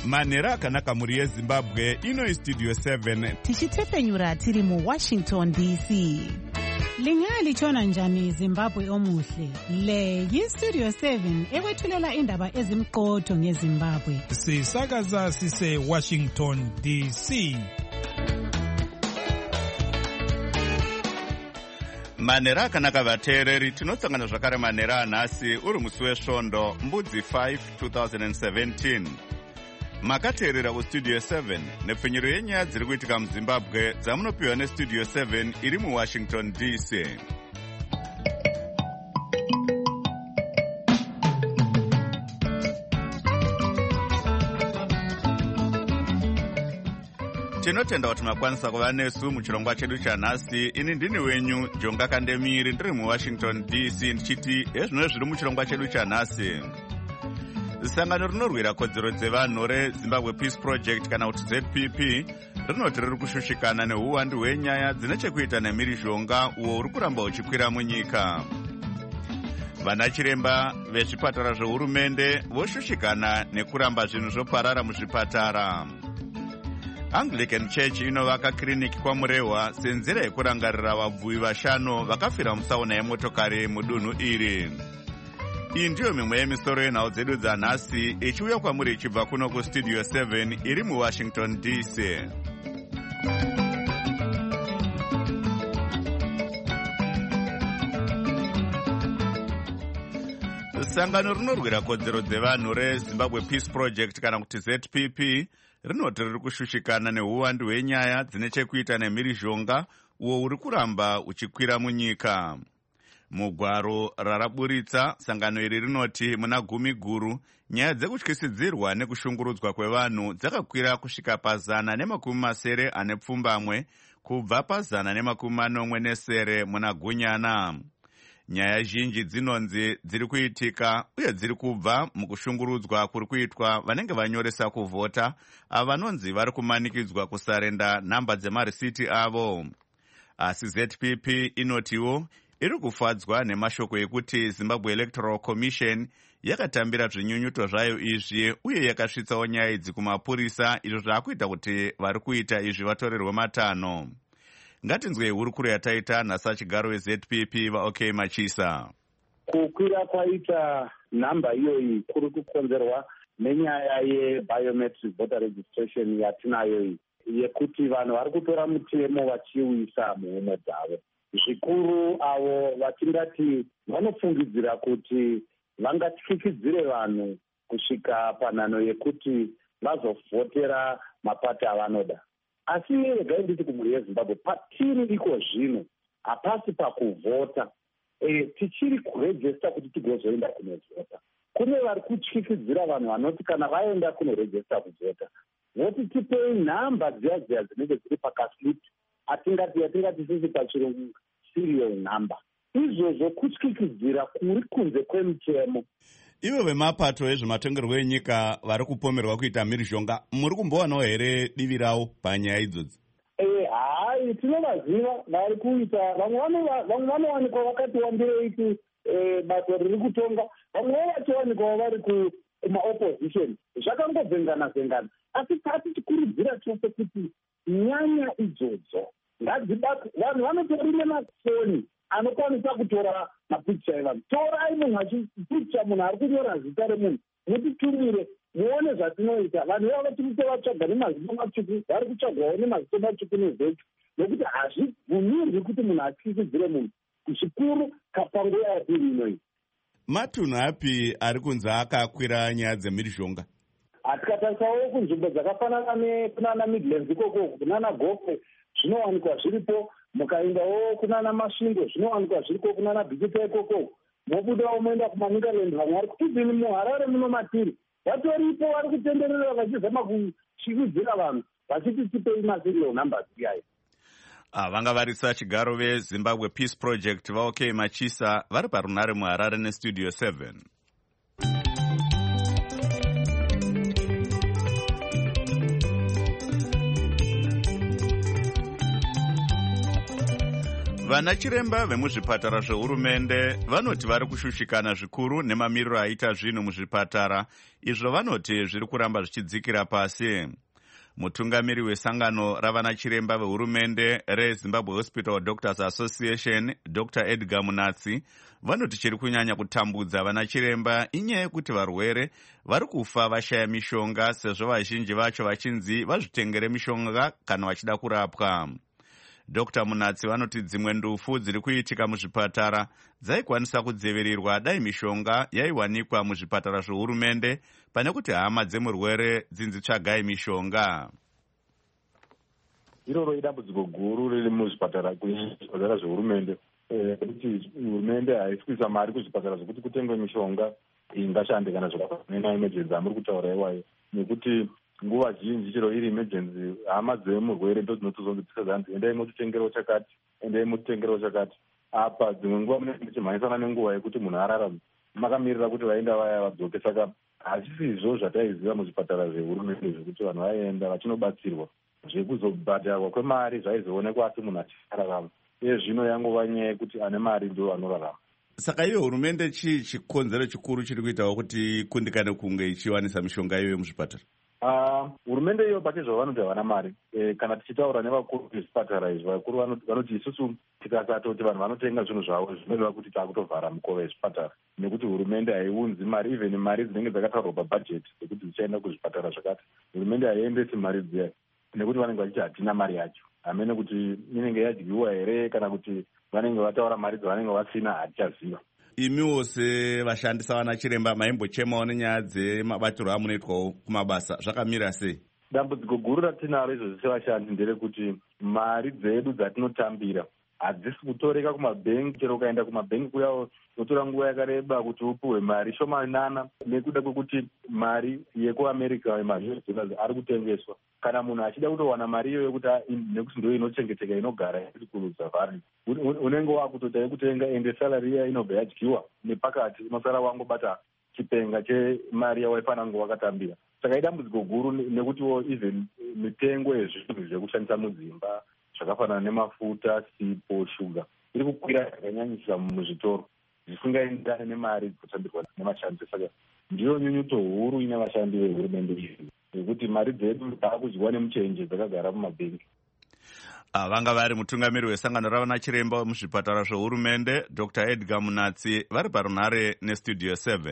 manhero akanaka mhuri yezimbabwe. Ino Studio 7 tichitepfenyura tiri muWashington DC. Lingalitshona njani Zimbabwe omuhle? Le yiStudio 7 ekwethulela indaba ezimqotho ngeZimbabwe. Sisakaza sise Washington DC. manhero akanaka vateereri, tinosangana zvakare manhero anhasi uri musi wesvondo mbudzi 5 2017. Makateerera kuStudio 7 nepfenyuro yenyaya dziri kuitika muZimbabwe dzamunopiwa neStudio 7 iri muWashington DC. Tinotenda kuti makwanisa kuva nesu muchirongwa chedu chanhasi. Ini ndini wenyu Jonga Kandemiri, ndiri muWashington DC, ndichiti ezvino zviri muchirongwa chedu chanhasi. Sangano rinorwira kodzero dzevanhu reZimbabwe Peace Project kana kuti ZPP rinoti riri kushushikana neuwandu hwenyaya dzine chekuita nemhirizhonga uwo uri kuramba uchikwira munyika. Vana chiremba vezvipatara zvehurumende voshushikana nekuramba zvinhu zvoparara muzvipatara. Anglican Church inovaka kiriniki kwamurehwa senzira yekurangarira vabvuvi 5 vakafira musauna yemotokari mudunhu iri. Iyi ndiyo mimwe yemisoro yenhau dzedu dzanhasi ichiuya kwamuri ichibva kuno kuStudio 7 iri muWashington DC. Sangano rinorwira kodzero dzevanhu reZimbabwe Peace Project kana kuti ZPP rinoti riri kushushikana neuwandu hwenyaya dzine chekuita nemhirizhonga uwo uri kuramba uchikwira munyika. Mugwaro raraburitsa, sangano iri rinoti muna gumi guru nyaya dzekutyisidzirwa nekushungurudzwa kwevanhu dzakakwira kusvika pa140 kubva pa140 muna Gunyana. Nyaya zhinji dzinonzi dziri kuitika uye dziri kubva mukushungurudzwa kuri kuitwa vanenge vanyoresa kuvhota avanonzi vari kumanikidzwa kusarenda nhamba dzemarisiti avo. Asi ZPP inotiwo iri kufadzwa nemashoko ekuti Zimbabwe Electoral Commission yakatambira zvinyunyuto zvayo izvi uye yakasvitsawo nyaya idzi kumapurisa, izvo zvaakuita kuti vari kuita izvi vatorerwe matanho. Ngatinzwei hurukuro yataita nhasi chigaro weZPP vaOK Machisa. Kukwira kwaita nhamba iyoyi kuri kukonzerwa nenyaya yebiometric voter registration yatinayo iyi, yekuti vanhu vari kutora mutemo vachiuisa muhomwe dzavo. Zvikuru avo vatingati vanofungidzira kuti vangatyikidzire vanhu kusvika panhano yekuti vazovhotera mapato avanoda. Asi regai nditi kumhuri yeZimbabwe, patiri iko zvino hapasi pakuvhota, tichiri kurejesta kuti tigozoenda kunovhota. Kune vari kutyikidzira vanhu vanoti kana vaenda kunorejesta kuvhota voti tipei nhamba dziya dzinenge dziri pakaslipti atingati sisi pachirungu serial number. Izvozvo kutyikidzira kuri kunze kwemutemo. Ivo vemapato ezvematongerwo enyika vari kupomerwa kuita mhirizhonga, muri kumbowanawo here divi ravo panyaya idzodzi? Hai, tinovaziva vari kuita. Vamwe vanowanikwa vakati wandireiti bato riri kutonga, vamwe vachiwanikwa vari kumaopposition. Zvakangobvengana-vhengana. Asi tikurudzira chose kuti nyanya idzodzo ngadzibatwe. Vanhu vanotori nemafoni anokwanisa kutora mapikicha evanhu. Torai munhu achipikicha munhu ari kunyora zita remunhu, mutitumire muone zvatinoita. Vanhu vava tirikutovatsvaga nemazito matsvuku, vari kutsvagwawo nemazito matsvuku nezvechu, nokuti hazvibvumirwi kuti munhu atyikidzire munhu, zvikuru kapanguva yapiri inoyi. Matunhu api ari kunzi akakwira nyaya dzemhirizhonga? Tikatarisawo kunzvimbo dzakafanana kunana Midlands ikoko, kunana Gokwe zvinowanikwa zviripo, mukaendawo kunana Masvingo zvinowanikwa zviripo, kunana Bhikita ikoko, mobudawo moenda kumaNicaland. Vamwe vari kutibvini muHarare muno matiri vatoripo, vari kutenderera vachizama kuchikidzira vanhu vachiti tipei maserial numbers iyayi. Vanga varisa chigaro veZimbabwe Peace Project vaOK Machisa vari parunhare muHarare neStudio 7. Vanachiremba vemuzvipatara zvehurumende vanoti vari kushushikana zvikuru nemamiriro aita zvinhu muzvipatara, izvo vanoti zviri kuramba zvichidzikira pasi. Mutungamiri wesangano ravanachiremba vehurumende reZimbabwe Hospital Doctors Association, Dr. Edgar Munatsi, vanoti chiri kunyanya kutambudza vanachiremba inyaya yekuti varwere vari kufa vashaya mishonga, sezvo vazhinji vacho vachinzi vazvitengere mishonga kana vachida kurapwa. Dr. Munatsi vanoti dzimwe ndufu dziri kuitika muzvipatara dzaikwanisa kudzivirirwa dai mishonga yaiwanikwa muzvipatara zvehurumende pane kuti hama dzemurwere dzinzitsvagai mishonga. Iroro idambudziko guru riri muzvipatara zvehurumende, kuti hurumende haisi kuisa mari kuzvipatara zvokuti kutengwe mishonga ingashande kana zvakafanana emergency amuri kutaura iwayo, nekuti nguva zhinji chero iri emergency hama dzemurwere ndo dzinotozonzi dzisikazanzi endai mutitengerawo chakati, endai mutitengerawo chakati. Apa dzimwe nguva munenge muchimhanyisana nenguva yekuti munhu ararama makamirira kuti vaenda vaya vadzoke. Saka hazvisizvo zvataiziva muzvipatara zvehurumende zvekuti vanhu vaenda vachinobatsirwa, zvekuzobhadharwa kwemari zvaizoonekwa asi munhu achirarama. Iye zvino yangova nyaya yekuti ane mari ndo anorarama. Saka iyo hurumende chii chikonzero chikuru chiri kuitawo kuti kundikane kunge ichiwanisa mishonga iyoyo muzvipatara? Hurumende iyo pachezvo vanoti havana mari. Kana tichitaura nevakuru vezvipatara izvi, vakuru vanoti isusu tikasatoti vanhu vanotenga zvinhu zvavo zvinoreva kuti taakutovhara mukova wezvipatara, nekuti hurumende haiunzi mari, even mari dzinenge dzakataurwa pabhajeti dzekuti dzichaenda kuzvipatara zvakati, hurumende haiendesi mari dziya nekuti vanenge vachiti hatina mari yacho. Hamene kuti inenge yadyiwa here kana kuti vanenge vataura mari dzavanenge vasina, hatichaziva. Imiwo sevashandisa vanachiremba maimbochemawo nenyaya dzemabatiro amunoitwawo kumabasa, zvakamira sei? Dambudziko guru ratinaro izvozvi sevashandi nderekuti mari dzedu dzatinotambira hadzisi kutoreka kumabhengi. Chero ukaenda kumabhengi kuyawo unotora nguva yakareba kuti upuhwe mari shomanana, nekuda kwekuti mari yekuamerica ma-US dollars ari kutengeswa. Kana munhu achida kutowana mari iyoyo kuti nekuti ndo inochengeteka inogara iri kurudza vari, unenge wakutota yekutenga ende salary iya inobva yadyiwa nepakati, unosara wangobata chipenga chemari yawaifanira kunge wakatambira. Saka idambudziko guru nekutiwo even mitengo yezvinhu zvekushandisa mudzimba zvakafanana nemafuta, sipo, shuga iri kukwira zvakanyanyisa muzvitoro zvisingaendane nemari dzotambirwa nevashandi. Saka ndiyo nyunyuto huru ine vashandi vehurumende izvi, nekuti mari dzedu dzaakudyiwa nemuchenje dzakagara mumabhengi. Vanga vari mutungamiri wesangano ravanachiremba muzvipatara zvehurumende Dr. Edgar Munatsi vari parunhare nestudio 7.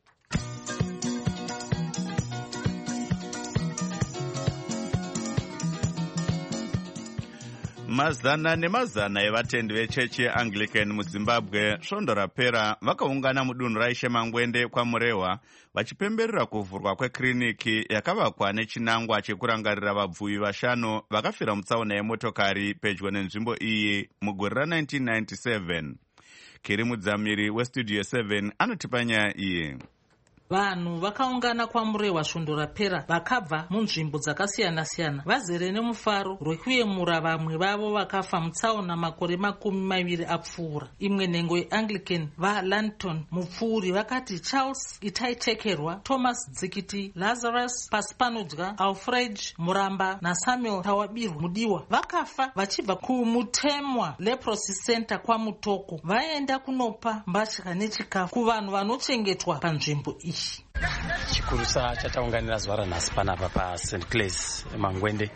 Mazana nemazana evatendi vechechi yeAnglican muZimbabwe svondo rapera vakaungana mudunhu raIshe Mangwende kwaMurehwa vachipemberera kuvhurwa kwekiriniki yakavakwa nechinangwa chekurangarira vabvuvi 5 vakafira mutsaona yemotokari pedyo nenzvimbo iyi mugore ra1997. Kiri mudzamiri westudio 7 anotipa nyaya iyi. Vanhu vakaungana kwaMurehwa svondo rapera vakabva munzvimbo dzakasiyana-siyana vazere nemufaro rwekuyemura vamwe vavo vakafa mutsaona makore 20 apfuura. Imwe nhengo yeAnglican vaLandton mupfuuri vakati Charles Itaitekerwa, Thomas Dzikiti, Lazarus Pasipanodya, Alfred Muramba naSamuel Tawabirwa Mudiwa vakafa vachibva kumutemwa Leprosy Center kwaMutoko vaenda kunopa mbatya nechikafu kuvanhu vanochengetwa panzvimbo iyi. Chikurusa chataunganira zuva ranhasi panapa paSt Clair's Mangwende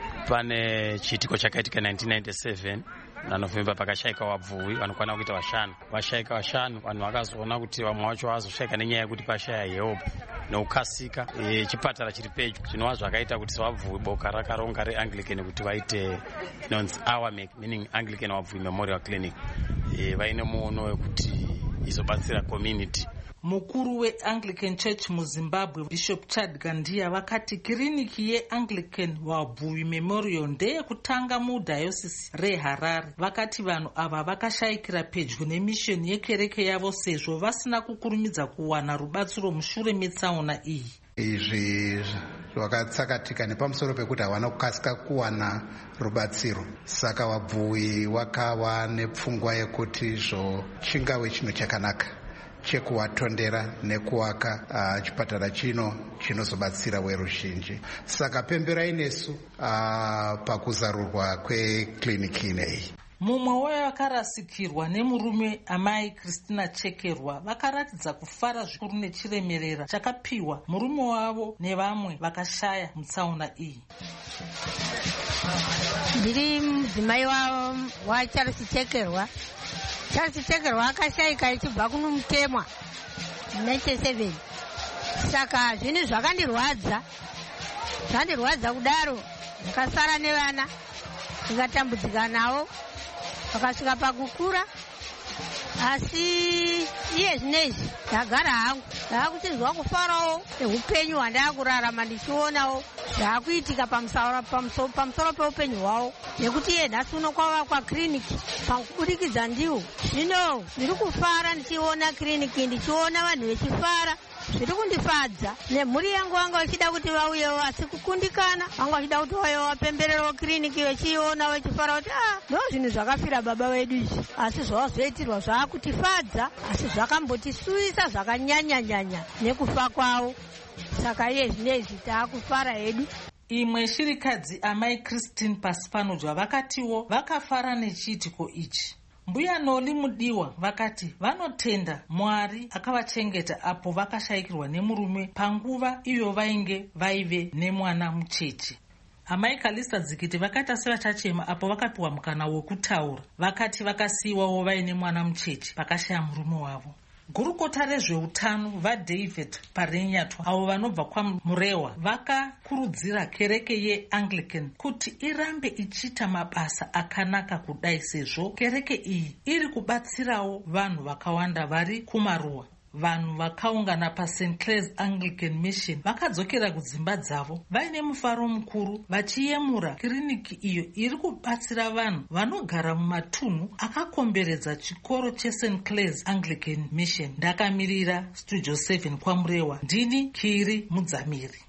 pane chiitiko chakaitika 1997 naNovemba pakashayika vabvuvi vanokwana kuita 5. Vashayika 5 vanhu vakazoona kuti vamwe vacho vazoshayika nenyaya yekuti pashaya help neukasika chipatara chiri pedyo. Zvinova zvakaita kuti vabvuvi boka rakaronga reAnglican kuti vaite inonzi AWAMEC, meaning Anglican Wabvuvi Memorial Clinic, vaine muono wekuti izobatsira community. Mukuru weAnglican Church muZimbabwe Bishop Chad Gandia vakati kiriniki yeAnglican Wabvuvi Memorial ndeyekutanga mudhayosisi reHarare. Vakati vanhu ava vakashayikira pedyo nemisheni yekereke yavo sezvo vasina kukurumidza kuwana rubatsiro mushure metsaona iyi. Izvi zvakatsakatika nepamusoro pekuti havana kukasika kuwana rubatsiro. Saka wabvuvi wakava nepfungwa yekuti chingave chinhu chakanaka chekuvatondera nekuwaka chipatara chino chinozobatsira weruzhinji. Saka pemberai nesu pakuzarurwa kwekliniki ineyi. Mumwe wevakarasikirwa nemurume amai Christina Chekerwa vakaratidza kufara zvikuru nechiremerera chakapiwa murume wavo nevamwe vakashaya mutsaona iyi. Ndiri mudzimai waCharles Chekerwa. Charles Chekerwa akashayika achibva kuno mutemwa 97. Saka zvinhu zvakandirwadza kudaro. Ndakasara nevana ndikatambudzika navo vakasvika pakukura, asi iye zvinezvi ndagara hangu ndaakuchinzwa kufarawo neupenyu hwandakurarama ndichionawo zvaakuitika pamusoro peupenyu hwavo, nekuti iye nhasi uno kwavakwa kiriniki pakubudikidza ndiwo. Zvino ndiri kufara ndichiona kiriniki, ndichiona vanhu vechifara, zviri kundifadza. Nemhuri yangu vanga vachida kuti vauyewo, asi kukundikana. Vanga vachida kuti vauyewo vapembererewo kiriniki vechiona vechifara kuti ndo zvinhu zvakafira baba vedu izvi, asi zvavazoitirwa zvaakutifadza, asi zvakambotisuisa zvakanyanya nekufa kwavo. Saka iye zvinezvi taakufara hedu. Imwe shirikadzi amai Christine Pasipanodya vakatiwo vakafara nechiitiko ichi. Mbuya Noli Mudiwa vakati vanotenda Mwari akavachengeta apo vakashayikirwa nemurume panguva iyo vaive nemwana mucheche. Amai Kalista Dzikiti vakaita sevachachema apo vakapiwa mukana wekutaura. Vakati vakasiyiwawo vaine mwana mucheche pakashaya murume wavo. Gurukota rezveutano vaDavid Parenyatwa avo vanobva kwaMurewa vakakurudzira kereke yeAnglican kuti irambe ichiita mabasa akanaka kudai, sezvo kereke iyi iri kubatsirawo vanhu vakawanda vari kumaruwa. Vanhu vakaungana paSt Clare's Anglican Mission vakadzokera kudzimba dzavo vaine mufaro mukuru vachiyemura kiriniki iyo iri kubatsira vanhu vanogara mumatunhu akakomberedza chikoro cheSt Clare's Anglican Mission. Ndakamirira Studio 7 kwaMurewa, ndini Kiri Mudzamiri.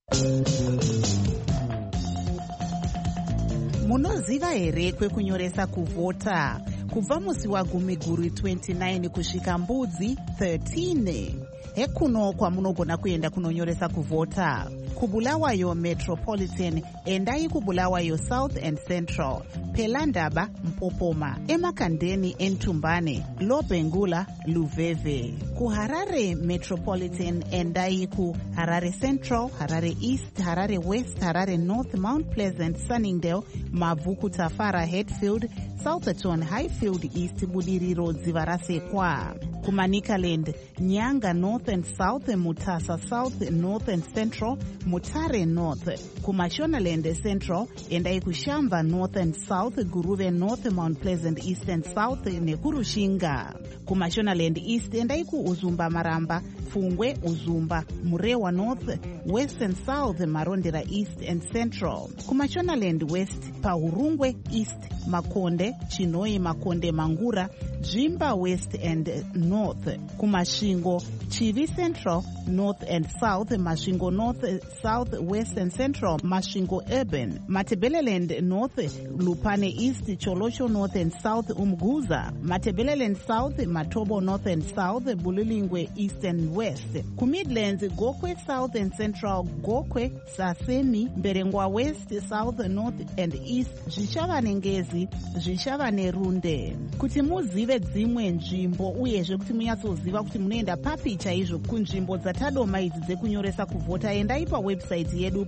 Munoziva here kwekunyoresa kuvhota? Kubva musi wagumiguru 29 kusvika mbudzi 13. Hekuno kwamunogona kuenda kunonyoresa kuvhota. Kubulawayo Metropolitan endai kubulawayo South and Central, Pelandaba Mpopoma, Emakandeni Entumbane, Lobengula Luveve. KuHarare Metropolitan endai ku Harare Central, Harare East, Harare West, Harare North, Mount Pleasant, Sunningdale, Mavuku Tafara, Hatfield, Southerton, Highfield East, Budiriro Dzivarasekwa. Kumanikaland Nyanga North and South, Mutasa South, North and Central, Mutare North. Kumashonaland Central endai kuShamba North and South, Guruve North, Mount Pleasant East and South nekurushinga. Kumashonaland East endai kuUzumba Maramba, Fungwe Uzumba, Murewa North, West and South, Marondera East and Central. Kumashonaland West Pahurungwe East, Makonde, Chinoi Makonde Mangura, Jimba West and North. Kumashingo Chivi Central, North and South, Mashingo North, South, West and Central, Mashingo Urban, Matebeleland North, Lupane East, Cholosho North and South, Umguza, Matebeleland South, Matobo North and South, Bulilingwe East and West. Kumidlands Gokwe South and Central, Gokwe, Sasemi, Berengwa West, South, North and East, Zvichava Ngezi, Zvichava Nerunde. Kuti muzive dzimwe nzvimbo uyezve kuti munyatsoziva kuti munoenda papi chaizvo kunzvimbo dzatadoma idzi dzekunyoresa kuvhota, endai pawebsite yedu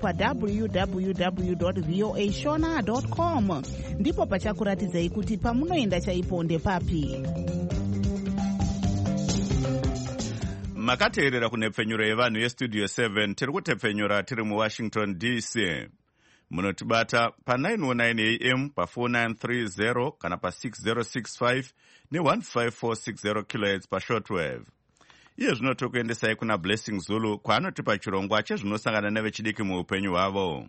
www.voashona.com. ndipo pachakuratidzai kuti pamunoenda chaipo ndepapi. Makateerera kunepfenyuro yevanhu yestudio 7 tiri kutepfenyura tiri muWashington DC. Munotibata pa 919 AM pa 4930 kana pa 6065 ne15460 kHz pa shortwave. Iye zvino tokuendesai kuna Blessing Zulu kwaanotipa chirongwa chezvinosangana nevechidiki muupenyu hwavo.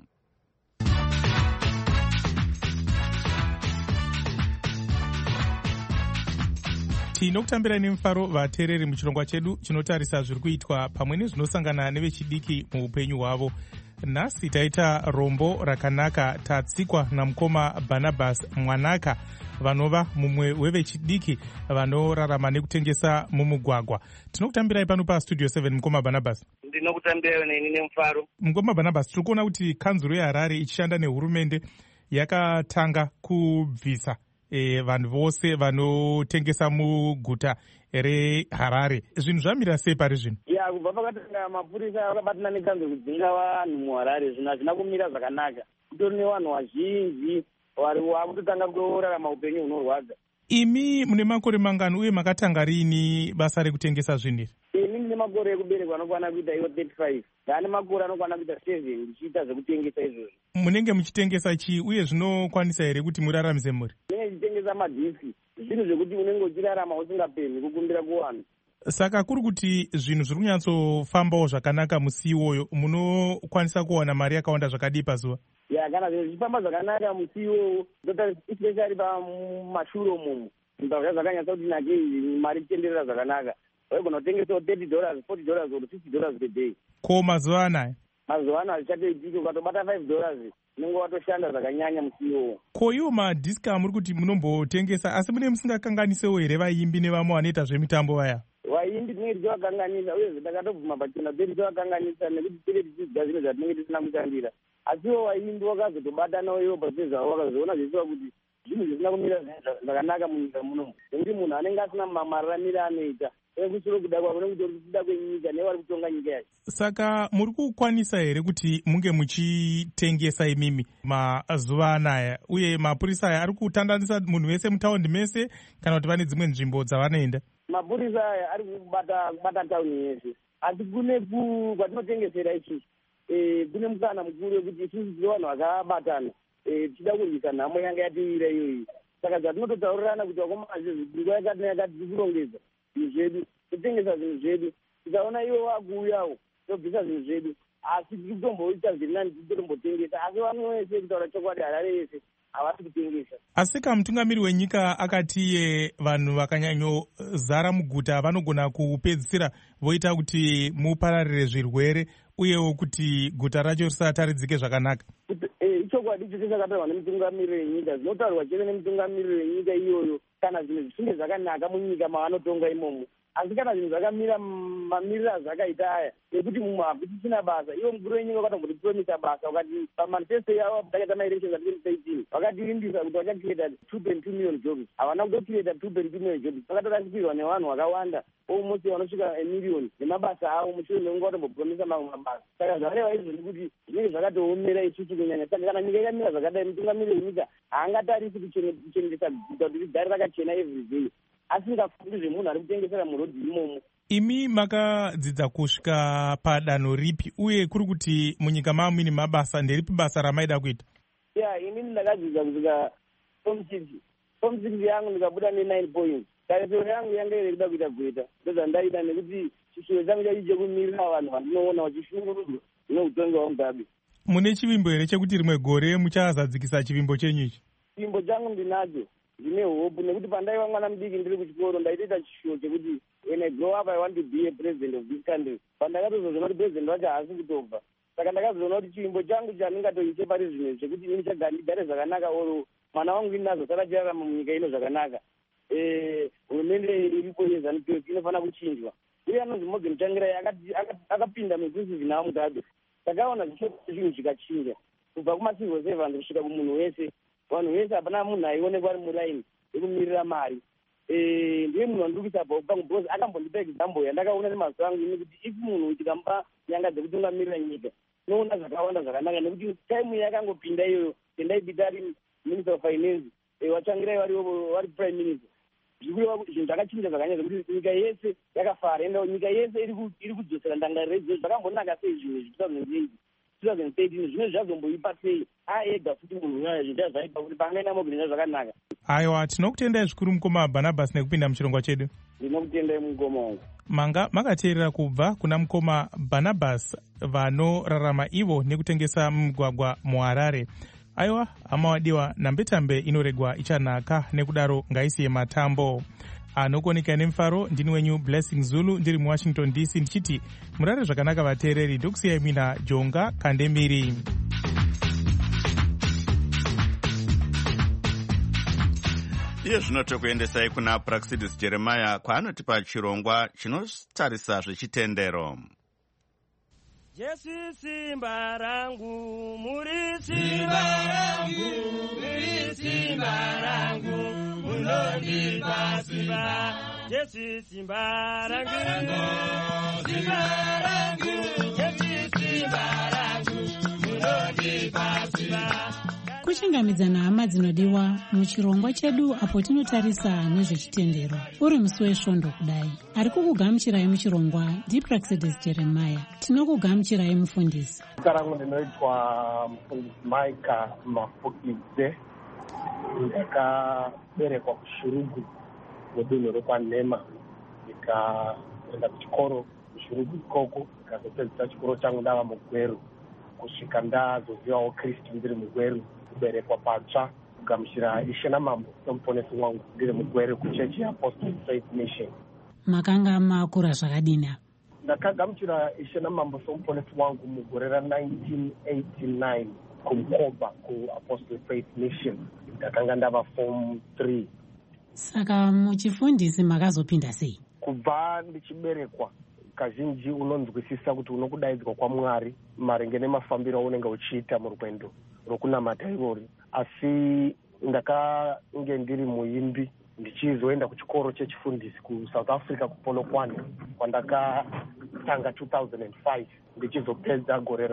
Tinokutambira nemufaro vateereri muchirongwa chedu chinotarisa zviri kuitwa pamwe nezvinosangana nevechidiki muupenyu hwavo. Nhasi taita rombo rakanaka tatsikwa namukoma Barnabas Mwanaka, vanova mumwe wevechidiki vanorarama nekutengesa mumugwagwa. Tinokutambirai pano pastudio 7 mukoma Barnabas. Ndinokutambirai neni nemufaro. Mukoma Barnabas, tiri kuona kuti kanzuro yeHarare ichishanda nehurumende yakatanga kubvisa vanhu vose vanotengesa muguta reHarare. Zvinhu zvamira sei pari zvino? Kubva pakatanga mapurisa akabatana nekanzo kudzinga vanhu muHarare, zvinhu hazvina kumira zvakanaka. Kutori nevanhu vazhinji vari vakutotanga kurarama upenyu hunorwadza. Imi mune makore mangani uye makatanga rini basa rekutengesa zvinhu iri? Ini ndine makore ekuberekwa anokwana kuita iwo 35. Ndane makore anokwana kuita 7 ndichiita zvekutengesa izvozvo. Munenge muchitengesa chii uye zvinokwanisa here kuti muraramise mhuri? Ndinenge ndichitengesa madhiski, zvinhu zvekuti unenge uchirarama usingapemhi kukumbira kuvanhu. Saka kuri kuti zvinhu zviri kunyatsofambawo zvakanaka musi iwoyo, munokwanisa kuwana mari yakawanda zvakadii pazuva? Kana zvinhu zvichifamba zvakanaka musi iwowo, especially pamashure umomo, zvibva zvakanyatsa kuti nakei mari ichitenderera zvakanaka. Waigona kutengesawo $30, $40 or $50 per day. Ko mazuva anaya? Mazuva anaya zvichatoitiki, ukatobata $5 unenge watoshanda zvakanyanya musi iwowo. Ko iwo madhiski amuri kuti munombotengesa, asi mune musingakanganisewo here vaimbi nevamwe vanoita zvemitambo vaya? Vaimbi tinenge tichivakanganisa, uye takatobvuma pachena pedu tichivakanganisa nekuti tinenge tichidzidza zvinhu zvatinenge tisina kushandira. Asiwo vaimbi wakazotobatanawo iwo pachezvavo vakazoona zvisiwa kuti zvinhu zvisina kumira zvakanaka munyika munomu, nekuti munhu anenge asina mararamiro anoita kusoro kuda kwako nekuti kuda kwenyika nevari kutonga nyika yacho. Saka muri kukwanisa here kuti munge muchitengesa imimi mazuva anaya, uye mapurisa aya ari kutandanisa munhu wese mutaundi mese kana kuti pane dzimwe nzvimbo dzavanoenda? Mapurisa aya ari kubata tauni yese, asi kune kwatinotengesera isusu kune mukana mukuru wekuti isusu tiri vanhu vakabatana tichida kurwisa nhamo yanga yatiwira iyoyi. Saka zvatinototaurirana kuti wakomazve nguva yakati yakati tiri kurongedza zvinhu zvedu, totengesa zvinhu zvedu, tikaona iwo vakuuyawo tobvisa zvinhu zvedu, asi tiri kutomboita zviri nani tiri kutombotengesa. Asi vanhu vese kutaura chokwadi Harare yese havasi kutengesa. Asi kamutungamiri wenyika akatiye vanhu vakanyanyozara muguta vanogona kupedzisira voita kuti mupararire zvirwere uyewo kuti guta racho risataridzike zvakanaka. Ichokwadi icho chakataurwa nemutungamiriri wenyika, zvinotaurwa chete nemutungamiriri wenyika iyoyo kana zvinhu zvichinge zvakanaka munyika mavanotonga imomo. Asi kana zvinhu zvakamira mamiriro azvakaita aya ekuti mumwe habvisisina basa, iwo mukuru wenyika wakatombotipuromisa basa, wakati pamanifesto yavo takaita maelections a2018 vakatirimbisa kuti vachacreata 2.2 million jobs. Havana kutocreata 2.2 million jobs, vakatorasikirwa nevanhu vakawanda almost vanosvika emiliyoni nemabasa avo mushure mekunge vatombopuromisa mamwe mabasa. Saka zvareva izvozvi kuti zvinenge zvakatoomera isusu kunyanya. Saka kana nyika ikamira zvakadai, mutungamiriri wenyika haangatarisi kuchengetesa guta kuti rigare rakachena everyday, asingafundi zvemunhu ari kutengesera murodhi imomo. Imi makadzidza kusvika padanho ripi uye kuri kuti munyika maamwini mabasa nderipi basa ramaida kuita? Inini ndakadzidza kusvika form 6 yangu ndikabuda ne9 points. Tarisiro yangu yanga iri kuda kuita gweta, ndozvandaida nekuti chishuwo changu chacho chekumirira vanhu vandinoona vachishungurudzwa neutongi hwaMugabe. Mune chivimbo here chekuti rimwe gore muchazadzikisa chivimbo chenyu ichi? Chivimbo changu ndinacho, ndine hope, nekuti pandaiva mwana mudiki ndiri kuchikoro ndaitoita chishuwo chekuti when I grow up I want to be a president of this country. Pandakatozoona kuti president wacho haasi kutobva, saka ndakazoona kuti chivimbo changu chandingatoise pari zvino zvekuti ini ndigare zvakanaka, oro mwana wangu ini nazosara chirarama munyika ino zvakanaka. Hurumende iripo yeZANU-PF inofanira kuchinjwa. Uye anonzi Morgan Tsvangirai akapinda muinclusive naMugabe. Takaona zvinhu zvikachinja kubva kuma-civil servants kusvika kumunhu wese. Vanhu vese hapana munhu aionekwa ari muraini yekumirira mari. Ndiye munhu wandiri kuisa pangu because akambondipa example yandakaona nemaziso angu ini kuti if munhu tikamupa nyanga dzekutungamirira nyika unoona zvakawanda zvakanaka, nekuti time yakangopinda iyoyo tendaipita ari minister of finance, Tsvangirai vari prime minister. Zvikureva kuti zvinhu zvakachinja zvakanyanya zvekuti nyika yese yakafara, ende nyika yese iri kudzosera ndangariro idzodzo. Zvakambonaka sei zvinhu 2013 zvino zvazomboipa sei aega futi munhu uyoyo zvinhu zvaipa kuti pangaenda mogenda zvakanaka. Aiwa, tinokutendai zvikuru mukoma Barnabas nekupinda muchirongwa chedu. Ndinokutendai mukoma wangu. Manga makateerera kubva kuna mukoma Barnabas vanorarama ivo nekutengesa mugwagwa muHarare. Aiwa, hama wadiwa, nambetambe inoregwa ichanaka, nekudaro ngaisiye matambo. Anokoneka nemufaro, ndini wenyu Blessing Zulu, ndiri muWashington DC, ndichiti murare zvakanaka vateereri, ndokusiyai mina Jonga Kandemiri. Iye zvino tokuendesai kuna Praxidis Jeremiah kwaanotipa chirongwa chinotarisa zvechitendero. Jesu simba rangu, muri simba rangu, muri simba rangu. munondipa simba. Jesu simba rangu, simba rangu, Jesu simba rangu, munondipa simba. Kuchingamidzana hama dzinodiwa muchirongwa chedu apo tinotarisa nezvechitendero. Uri musi wesvondo kudai. Ari kukugamuchirai muchirongwa ndiPraxedes Jeremiah. Tinokugamuchirai mufundisi. Zita rangu ndinoitwa mufundisi Maika Mafukidze. Ndakaberekwa kuShurugu mudunhu rekwaNhema. Ndikaenda kuchikoro kuShurugu ikoko. Ndikazopedzisa chikoro changu ndava mugweru. Kusvika ndazozivawo Kristu ndiri mugweru. Kuberekwa patsva kugamuchira Ishe naMambo somuponesi wangu ndiri mugweru kuchechi yeApostolic Faith Mission. Makanga makura zvakadini? Ndakagamuchira Ishe naMambo somuponesi wangu mugore ra1989 kuMukoba kuApostolic Faith Mission. Ndakanga ndava form 3. Saka muchifundisi makazopinda sei? Kubva ndichiberekwa kazhinji unonzwisisa kuti unokudaidzwa kwaMwari maringe nemafambiro aunenge uchiita murwendo rokunamata irori. Asi ndakange ndiri muimbi ndichizoenda kuchikoro chechifundisi kuSouth Africa kuPolokwane kwandakatanga 2005 ndichizopedza gore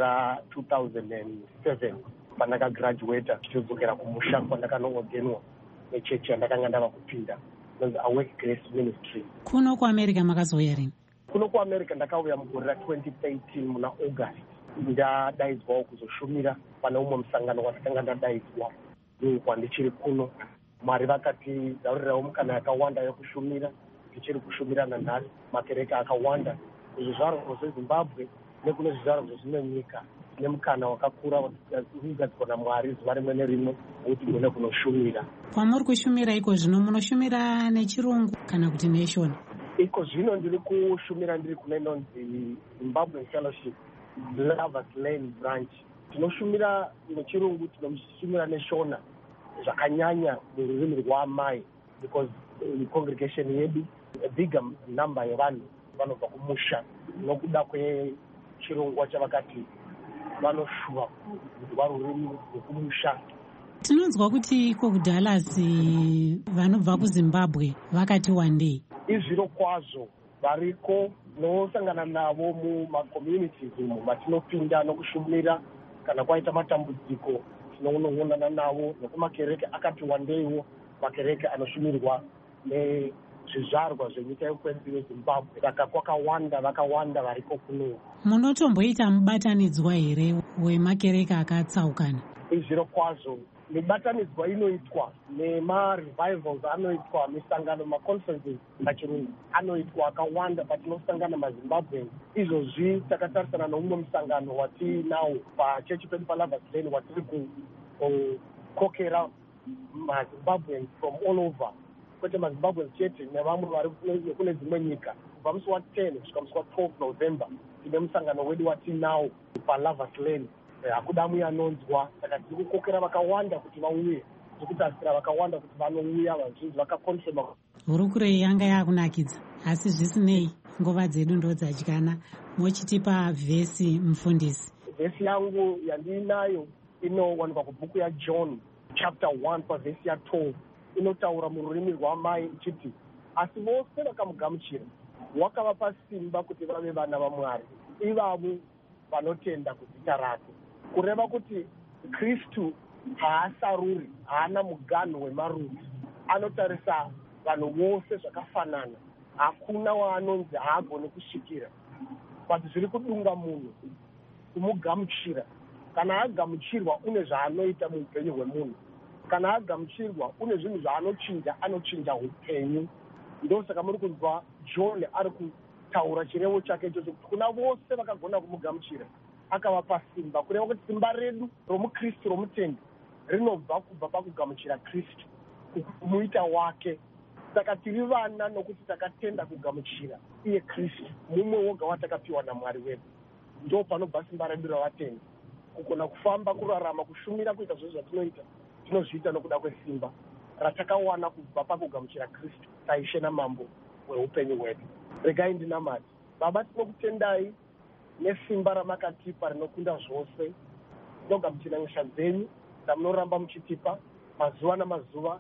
ra2007 pandakagraduata ndichidzokera kumusha kwandakanongogenwa nechechi yandakanga ndava kupinda inonzi Awake Grace Ministry. Kuno kuAmerica makazouya rini? Kuno kuAmerica ndakauya mugore ra2013 muna August. Ndadaidzwawo kuzoshumira pane umwe musangano wandakanga ndadaidzwa kwandichiri kuno. Mwari vakati zaurirawo mukana yakawanda yokushumira. Ndichiri kushumira nanhasi makereke akawanda kuzvizvarwa zveZimbabwe nekune zvizvarwa zvezvimwe nyika. Nemukana wakakura unogadzirwa naMwari zuva rimwe nerimwe kuti gone kunoshumira. Kwamuri kushumira iko zvino munoshumira nechirungu kana kuti neshona? Iko zvino ndiri kushumira ndiri kunenonzi Zimbabwe Fellowship Lovers Lane branch. Tinoshumira nechirungu, tinoshumira neshona zvakanyanya mururimi rwaamai because congregation yedu a bigger number yevanhu vanobva kumusha nokuda kwechirongwa chavakati vanoshuva kuzwa rurimi rwekumusha. Tinonzwa kuti iko kuDallas vanobva kuZimbabwe vakati wandei. Izviro kwazvo variko nosangana navo mumaCommunities umo matinopinda nokushumira kana kwaita matambudziko tinonongonana navo nekumakereke akati wandeiwo makereke anoshumirwa nezvizvarwa zvenyika yekwedu yeZimbabwe. Saka kwakawanda vakawanda variko kuno. Munotomboita mubatanidzwa here wemakereke akatsaukana? Izviro kwazvo mibatanidzwa inoitwa nemarevivals anoitwa misangano maconferences pachirungu anoitwa akawanda patinosangana maZimbabweans. Izvozvi takatarisana neumwe musangano watinawo pachechi pedu paLovers Lane watiri kukokera maZimbabweans from all over, kwete maZimbabweans chete nevamwe vari kune dzimwe nyika. Kubva musi wa10 kusvika musi wa12 November tine musangano wedu watinawo paLovers Lane. Hakuda muyanonzwa, saka tiri kukokera vakawanda kuti vauye, tiri kutasira vakawanda kuti vanouya, vazhinji vakakonfirma. Hurukure yanga yakunakidza, asi zvisinei nguva dzedu ndodzadyiana. Mochitipa vhesi mufundisi? Vhesi yangu yandinayo inowanikwa kubhuku yaJohn chapter 1 pavhesi ya12. Inotaura mururimi rwaamai ichiti, asi vose vakamugamuchira wakavapa simba kuti vave vana vaMwari, ivavo vanotenda kuzita rake. Kureva kuti Kristu haasaruri, haana muganhu wemarudzi, anotarisa vanhu vose zvakafanana. Hakuna waanonzi haagoni kusvikira. But zviri kudunga munhu kumugamuchira. Kana agamuchirwa une zvaanoita muupenyu hwemunhu. Kana agamuchirwa une zvinhu zvaanochinja, anochinja upenyu. Ndosaka muri kunzwa John ari kutaura chirevo chake ichocho kuti kuna vose vakagona kumugamuchira akavapa simba. Kureva kuti simba redu romukristu romutendi rinobva kubva pakugamuchira Kristu, kumuita wake. Saka tiri vana nokuti takatenda kugamuchira iye Kristu, mumwe woga watakapiwa naMwari wedu. Ndo panobva simba redu ravatendi, kugona kufamba, kurarama, kushumira, kuita zvose zvatinoita tinozviita nokuda kwesimba ratakawana kubva pakugamuchira Kristu, taishe naMambo weupenyu hwedu. Regai ndinamati. Baba, tinokutendai nesimba ramakatipa rinokunda zvose. Tinogamuchira nyasha dzenyu dzamunoramba muchitipa mazuva namazuva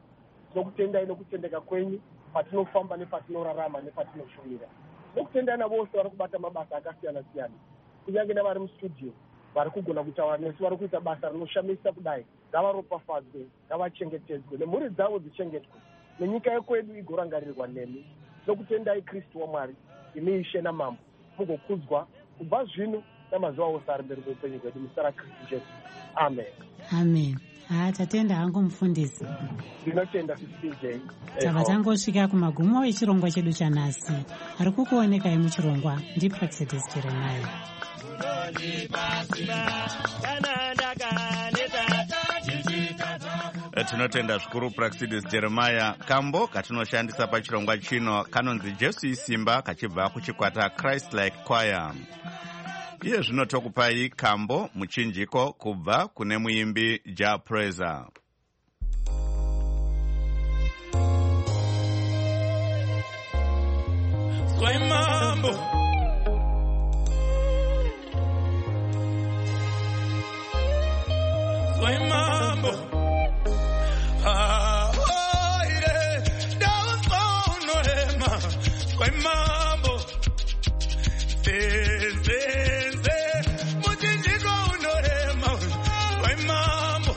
tinokutendai nokutendeka kwenyu patinofamba nepatinorarama nepatinoshumira. Tinokutendai navose vari kubata mabasa akasiyana-siyana, kunyange nevari mustudio vari kugona kutaura nesu, vari kuita basa rinoshamisa kudai. Ngavaropafadzwe, ngavachengetedzwe, nemhuri dzavo dzichengetwe, nenyika yekwedu igorangarirwa nemi. Tinokutendai Kristu waMwari, imi Ishe namambo, mugokudzwa kubva zvino namazuva ose ari mberi kweupenyu hwedu, muzita raKristu Jesu. Amen. Amen. Tatenda hangu mufundisi. Ndinotenda CJ. Tava tangosvika kumagumo echirongwa chedu chanhasi. Ari kukuonekai muchirongwa ndiPraxedis Jeremiah. Tinotenda zvikuru Praxedis Jeremiah. Kambo katinoshandisa pachirongwa chino kanonzi Jesu isimba, kachibva kuchikwata Christ Like Choir. Iye zvino tokupai kambo muchinjiko kubva kune muimbi Ja Praiser. Sway mambo, sway mambo, oh ire, down phone no hema, sway mambo, muchinjiko no hema, sway mambo,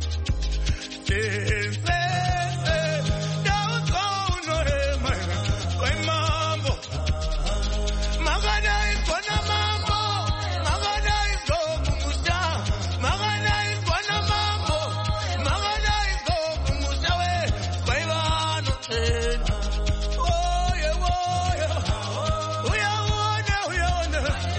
down phone no hema, sway mambo. Magana is one of mambo, Magana is go kumusta, Magana is one of mambo, Magana is go kumusta we, Baiva no ten. Oh yeah, oh yeah, oh yeah, oh yeah,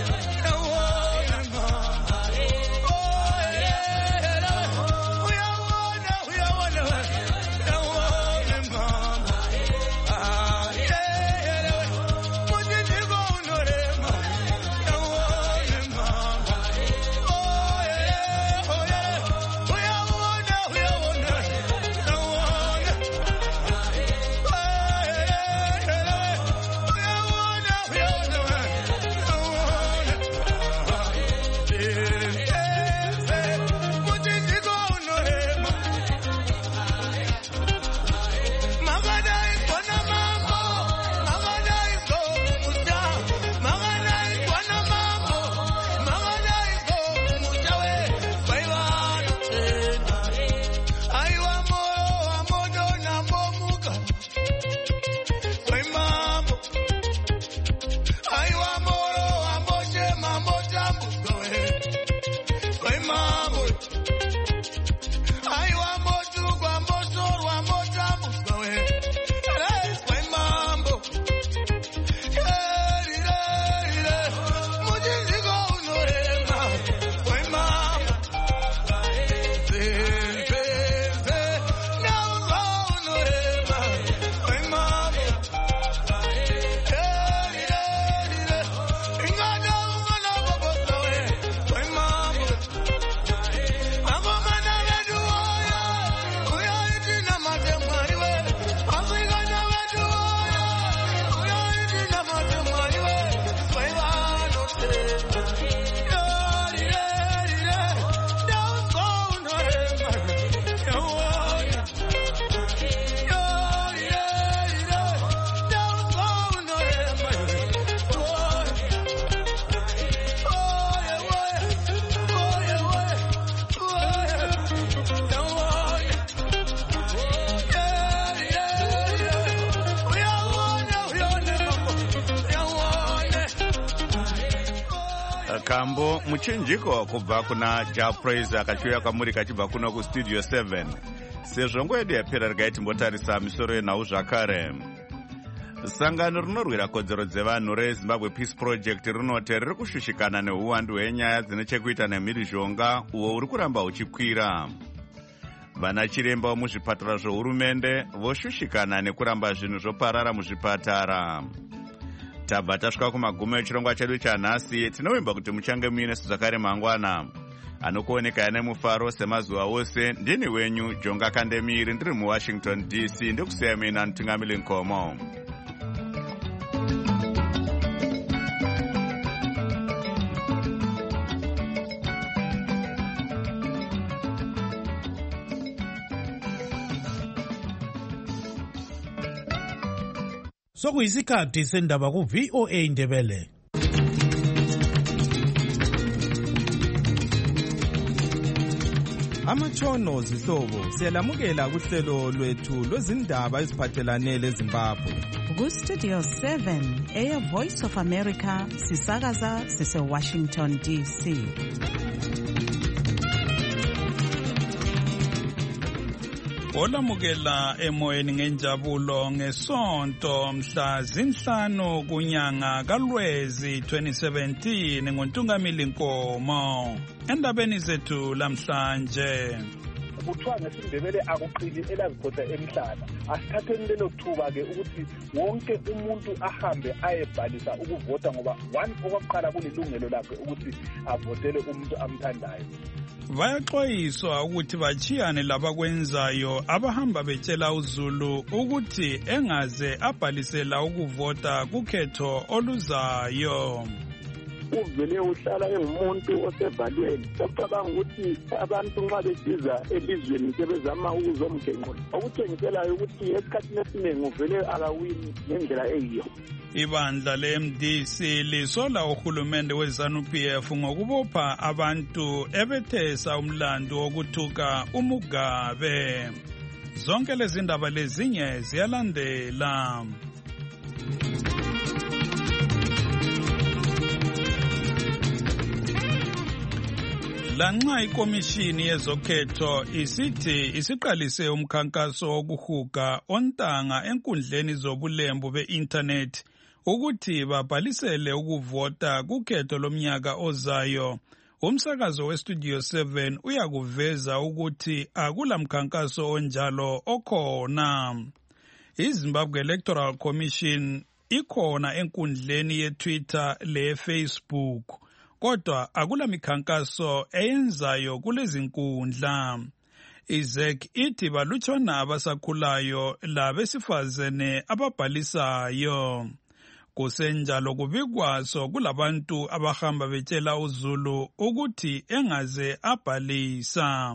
Kambo muchinjiko kubva kuna Ja Praiser kachiuya kamuri kachibva kuno kustudio 7. Sezvo nguva yedu yapera regai timbotarisa misoro yenhau zvakare. Sangano rinorwira kodzero dzevanhu reZimbabwe Peace Project rinoti riri kushushikana neuwandu hwenyaya dzine chekuita nemhirizhonga uwo uri kuramba uchikwira. Vana chiremba vemuzvipatara zvohurumende voshushikana nekuramba zvinhu zvoparara muzvipatara. Tabva tasvika kumagumo echirongwa chedu chanhasi. Tinovimba kuti muchange muine zvakare mangwana. Anokuoneka nemufaro semazuva ose. Ndini wenyu Jonga Kandemiri, ndiri muWashington DC. Ndikusiya mina Ntungamili Nkomo. Sokuyisikhathi sendaba ku VOA Indebele. Amatshono zihlobo siyalamukela kuhlelo lwethu lwezindaba eziphathelane leZimbabwe. Ku Studio 7 Air Voice of America sisakaza sise Washington DC. Olamukela emoyeni ngenjabulo ngesonto mhla zinhlanu kunyanga kaLwezi 2017 ngoNtungamili Nkomo. Endabeni zethu lamhlanje kuthiwa ngesindebele akuqili elaziphosa emhlana. Asithatheni lelo thuba ke ukuthi wonke umuntu ahambe ayebhalisa ukuvota ngoba okokuqala kulilungelo lakhe ukuthi avotele umuntu amthandayo. Bayaxwayiswa ukuthi bachiyane labakwenzayo abahamba betshela uZulu ukuthi engaze abhalisela ukuvota kukhetho oluzayo. Uvele uhlala engumuntu osebhalweni ocabanga ukuthi abantu nxa besiza elizweni sebezama ukuzomgenqula okutshengiselayo ukuthi esikhathini esiningi uvele akawini ngendlela eyiyo. Ibandla le-MDC lisola uhulumende we-ZANU-PF ngokubopha abantu ebethesa umlando wokuthuka uMugabe. Zonke lezi ndaba lezinye ziyalandela. Lanxa ikomishini yezokhetho isithi isiqalise umkhankaso wokuhuga ontanga enkundleni zobulembu be-internet ukuthi babhalisele ukuvota kukhetho lomnyaka ozayo, umsakazo weStudio 7 uyakuveza ukuthi akula mkhankaso onjalo okhona. iZimbabwe Electoral Commission ikhona enkundleni yeTwitter leFacebook, kodwa akula mikhankaso eyenzayo kulezi nkundla. IZEC ithi balutshwana abasakhulayo labesifazane ababhalisayo. Kusenjalo kubikwaso kulabantu abahamba betshela uZulu ukuthi engaze abhalisa.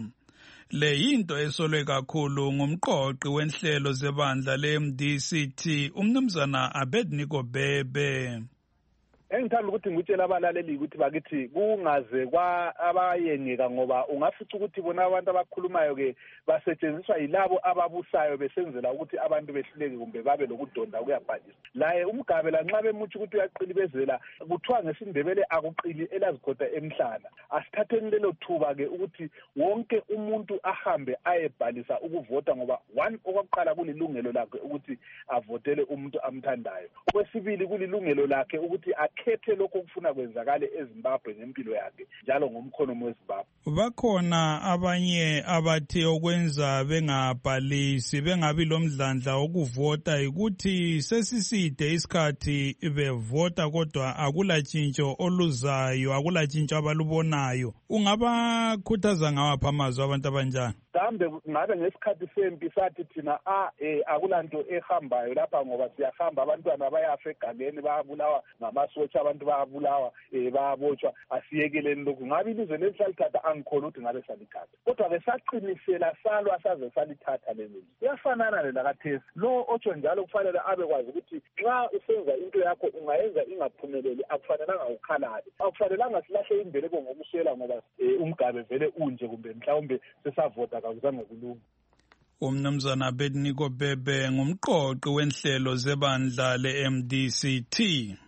Le yinto esolwe kakhulu ngumqoqi wenhlelo zebandla le-MDCT umnumzana Abednego Bebe. Engithanda ukuthi ngitshela abalaleli ukuthi bakithi kungaze abayengeka ngoba ungafica ukuthi bona abantu abakhulumayo ke basetshenziswa yilabo ababusayo besenzela ukuthi abantu behluleke kumbe babe lokudonda kuyabhalisa. Laye uMgabe lanxa bemuthi ukuthi uyaqilibezela kuthiwa ngesindebele akuqili elazikhoda emhlana. Asithatheni lelo thuba ke ukuthi wonke umuntu ahambe ayebhalisa ukuvota ngoba okokuqala kulilungelo lakhe ukuthi avotele umuntu amthandayo. Okwesibili kulilungelo lakhe ukuthi akhethe lokho kufuna kwenzakale eZimbabwe ngempilo yakhe njalo ngomkhono weZimbabwe. Bakhona abanye abathi okwenza bengabhalisi bengabi lomdlandla wokuvota ukuthi sesiside isikhathi bevota kodwa akulatshintsho oluzayo, akulatshintsho abalubonayo. Ungabakhuthaza ngawaphi amazwi abantu abanjani? Kambe ngabe ngesikhathi sempi sathi thina akulanto ehambayo lapha ngoba siyahamba abantwana bayafa egangeni bayabulawa ngamasotsha abantu bayabulawa bayabotshwa asiyekeleni lokhu. Ngabe ilizwe lesalithatha angikholwa ukuthi ngabe salithatha kodwa besaqinisela salwa saze salithatha lelo. Kuyafanana lelakathesi lo otsho njalo kufanele abekwazi ukuthi nxa usenza into yakho ungayenza ingaphumeleli akufanelanga ukhalale, akufanelanga silahle imbeleko ngokuswela ngoba uMgabe vele unje kumbe mhlawumbe sesavota kakuzange kulunga. Umnumzana Abednego Bebe ngumqoqi wenhlelo zebandla le-MDCT.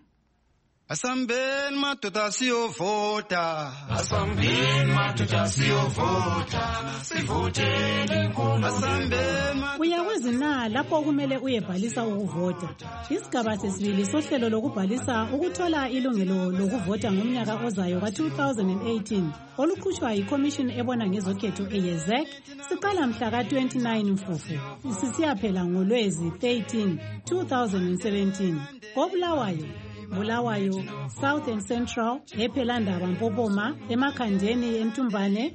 Asambeni madoda siyovota, asambeni madoda siyovota, sivotele inkulu. Uyakwazi na lapho kumele uyebhalisa ukuvota. Isigaba sesibili sohlelo lokubhalisa ukuthola ilungelo lokuvota ngomnyaka ozayo ka-2018 oluqhutshwa yiCommission ebona ngezokhetho eYezek siqala mhla ka-29 Mfufu sisiyaphela ngoLwezi 13, 2017 Bulawayo, South and Central, ePhelandaba Mpopoma, eMakhandeni eMtumbane,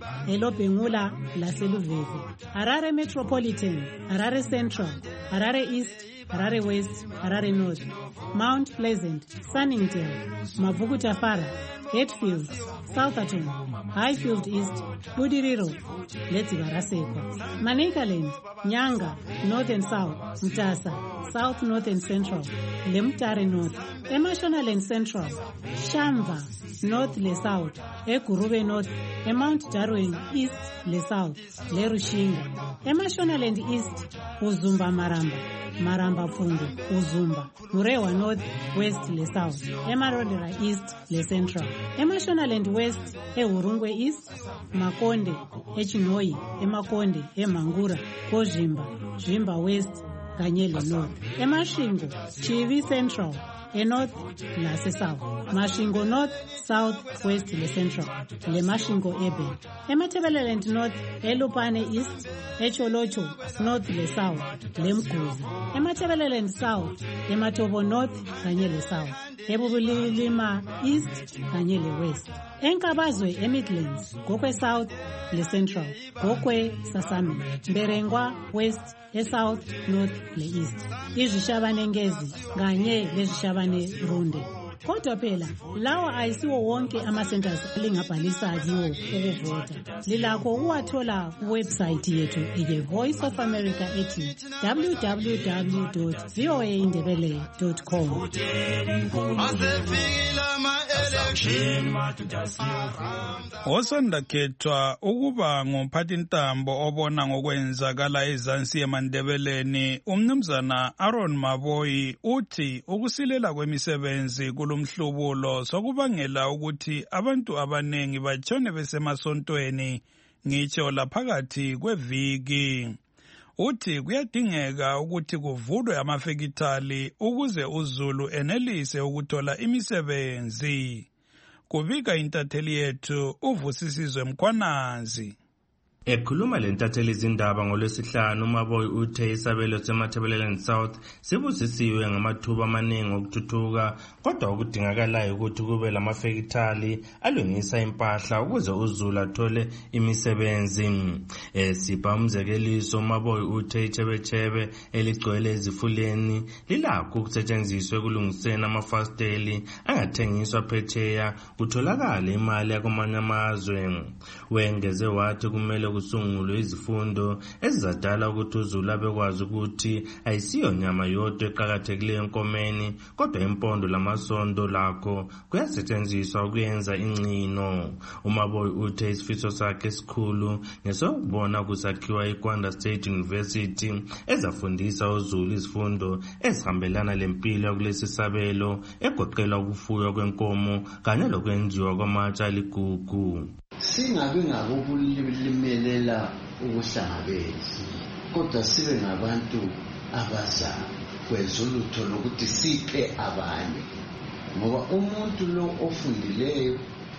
eLobhengula laseLuveve. Harare Metropolitan, Harare Central, Harare East, Harare West, Harare North, Mount Pleasant, Sunningdale, Mavukuta Fara, Hatfield, Southerton, Highfield East, Budiriro, Letsivaraseko, Manicaland, Nyanga, North and South, Mtasa, South, North and Central, Lemtare North, Emashonaland Central, Shamva, North le South, Ekurube North, Mount Darwin East le South, le Rushinga, Emashonaland East, Uzumba Maramba, Maramba Fundu, Uzumba, Murewa North, West le South, Emarondera East le Central, Emashonaland West, Urungwe East, Makonde, Echinoi, Emakonde, Emangura, Kozhimba, Zvimba West, Kanyele North, Emashingo, Chivi Central, North la South, Mashingo North, South, West le Central, le Mashingo Ebe, Emathebeleland North, Elupane East, Echolocho North le South, le Mkuzi, Emathebeleland South, Ematobo North, Kanyele South, Ebubulilima East, Kanyele West, Enkabazwe Midlands, Gokwe South le Central, Gokwe Sasami, Mberengwa West, South, North le East, izishabane ngezi kanye lezishabane runde. Kodwa phela lawa ayisiwo wonke ama-centers lingabhalisa kiwo ukuvota. Lilakho ukuwathola kuwebsite yethu iTheVoice of America ethi www.voaindebele.com. Osandakhethwa ukuba ngumphathintambo obona ngokwenzakala ezansi emandebeleni, umnumzana Aaron Maboyi uthi ukusilela kwemisebenzi kulomhlubulo sokubangela ukuthi abantu abanengi batshone besemasontweni ngitsho laphakathi kweviki. Uthi kuyadingeka ukuthi kuvulwe amafekithali ukuze uZulu enelise ukuthola imisebenzi. Kubika intatheli yethu uVusisizwe Mkhwanazi. Ekhuluma lentatheli izindaba ngolwesihlanu, uMaboyi uthe isabelo seMathebeleland South sibusisiwe ngamathuba amaningi okuthuthuka, kodwa okudingakalayo ukuthi kube lamafekithali alungisa impahla ukuze uZulu athole imisebenzi. Sipha umzekeliso, uMaboyi uthe ichebechebe eligcwele ezifuleni lilakho ukusetshenziswa ekulungiseni amafasteli angathengiswa phetsheya kutholakale imali yakwamanye amazwe. Wengeze wathi kumele kusungulwe izifundo ezizadala ukuthi uZulu abekwazi ukuthi ayisiyo nyama yodwa eqakathekileyo enkomeni, kodwa impondo lamasondo lakho kuyasetshenziswa ukuyenza ingcino. uMaboyi uthe isifiso sakhe esikhulu ngesokubona kusakhiwa iGwanda State University ezafundisa uZulu izifundo ezihambelana lempilo yakulesi sabelo egoqela ukufuywa kwenkomo kanye lokwenziwa kwamatsha ligugu. Singabe ngabokulimelela ukuhlangabeza, kodwa sibe ngabantu abazayo kwenza ulutho lokuthi siphe abanye, ngoba umuntu lo ofundileyo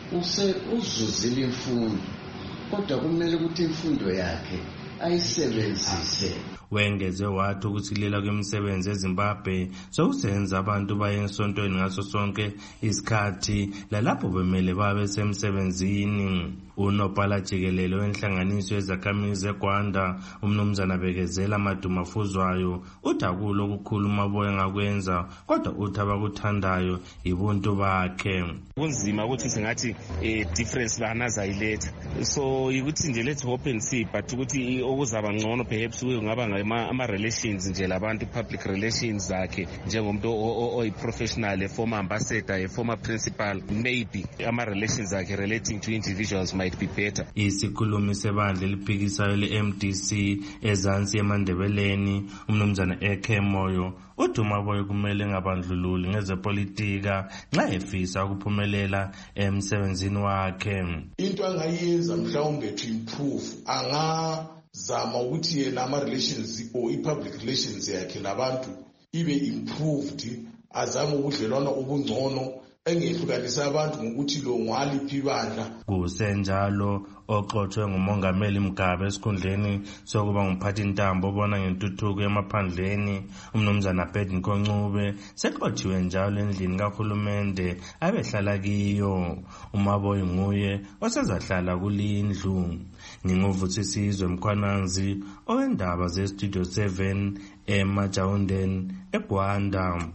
uzuzile imfundo, kodwa kumele ukuthi imfundo yakhe ayisebenzise. Wengeze wathi ukusilela kwemisebenzi eZimbabwe sokusenza abantu baye esontweni ngaso sonke isikhathi lalapho bemele babe semsebenzini. Unobhala jikelele wenhlanganiso yezakhamizi eGwanda, umnumzana Bekezela Madumafuzwayo, uthi akulo okukhulu uMaboyi ngakwenza, kodwa uthi abakuthandayo ibuntu bakhe. Kunzima ukuthi singathi difference banazayiletha, so ukuthi nje let's hope and see, but ukuthi okuzaba ngcono perhaps kungaba ama-relations nje labantu, public relations zakhe njengomuntu oyi-professional, a-former ambassador, a-former principal, maybe ama-relations zakhe relating to individuals might be better. Isikhulumi sebandla eliphikisayo le-MDC ezansi emandebeleni, umnumzana Eke Moyo, uthi uMaboyi kumele ngabandlululi ngezepolitika nxa efisa ukuphumelela emsebenzini wakhe. Into angayenza mhlawumbe to improve zama ukuthi yena ama-relations or i-public relations yakhe labantu ibe improved, azame ubudlelwano obungcono, engehlukanisa abantu ngokuthi lo ngwaliphi ibandla. Kusenjalo oxoxwe ngumongameli Mgabe esikhundleni sokuba ngumphathintambo obona ngentuthuko emaphandleni, umnumzana Bedi Nkoncube, sexotshiwe njalo endlini kahulumende abehlala kiyo. uMaboyi nguye osezahlala kulindlu. Nginguvusisizwe Mkhwanazi, owendaba zeStudio 7 eMajaundeni eGwanda.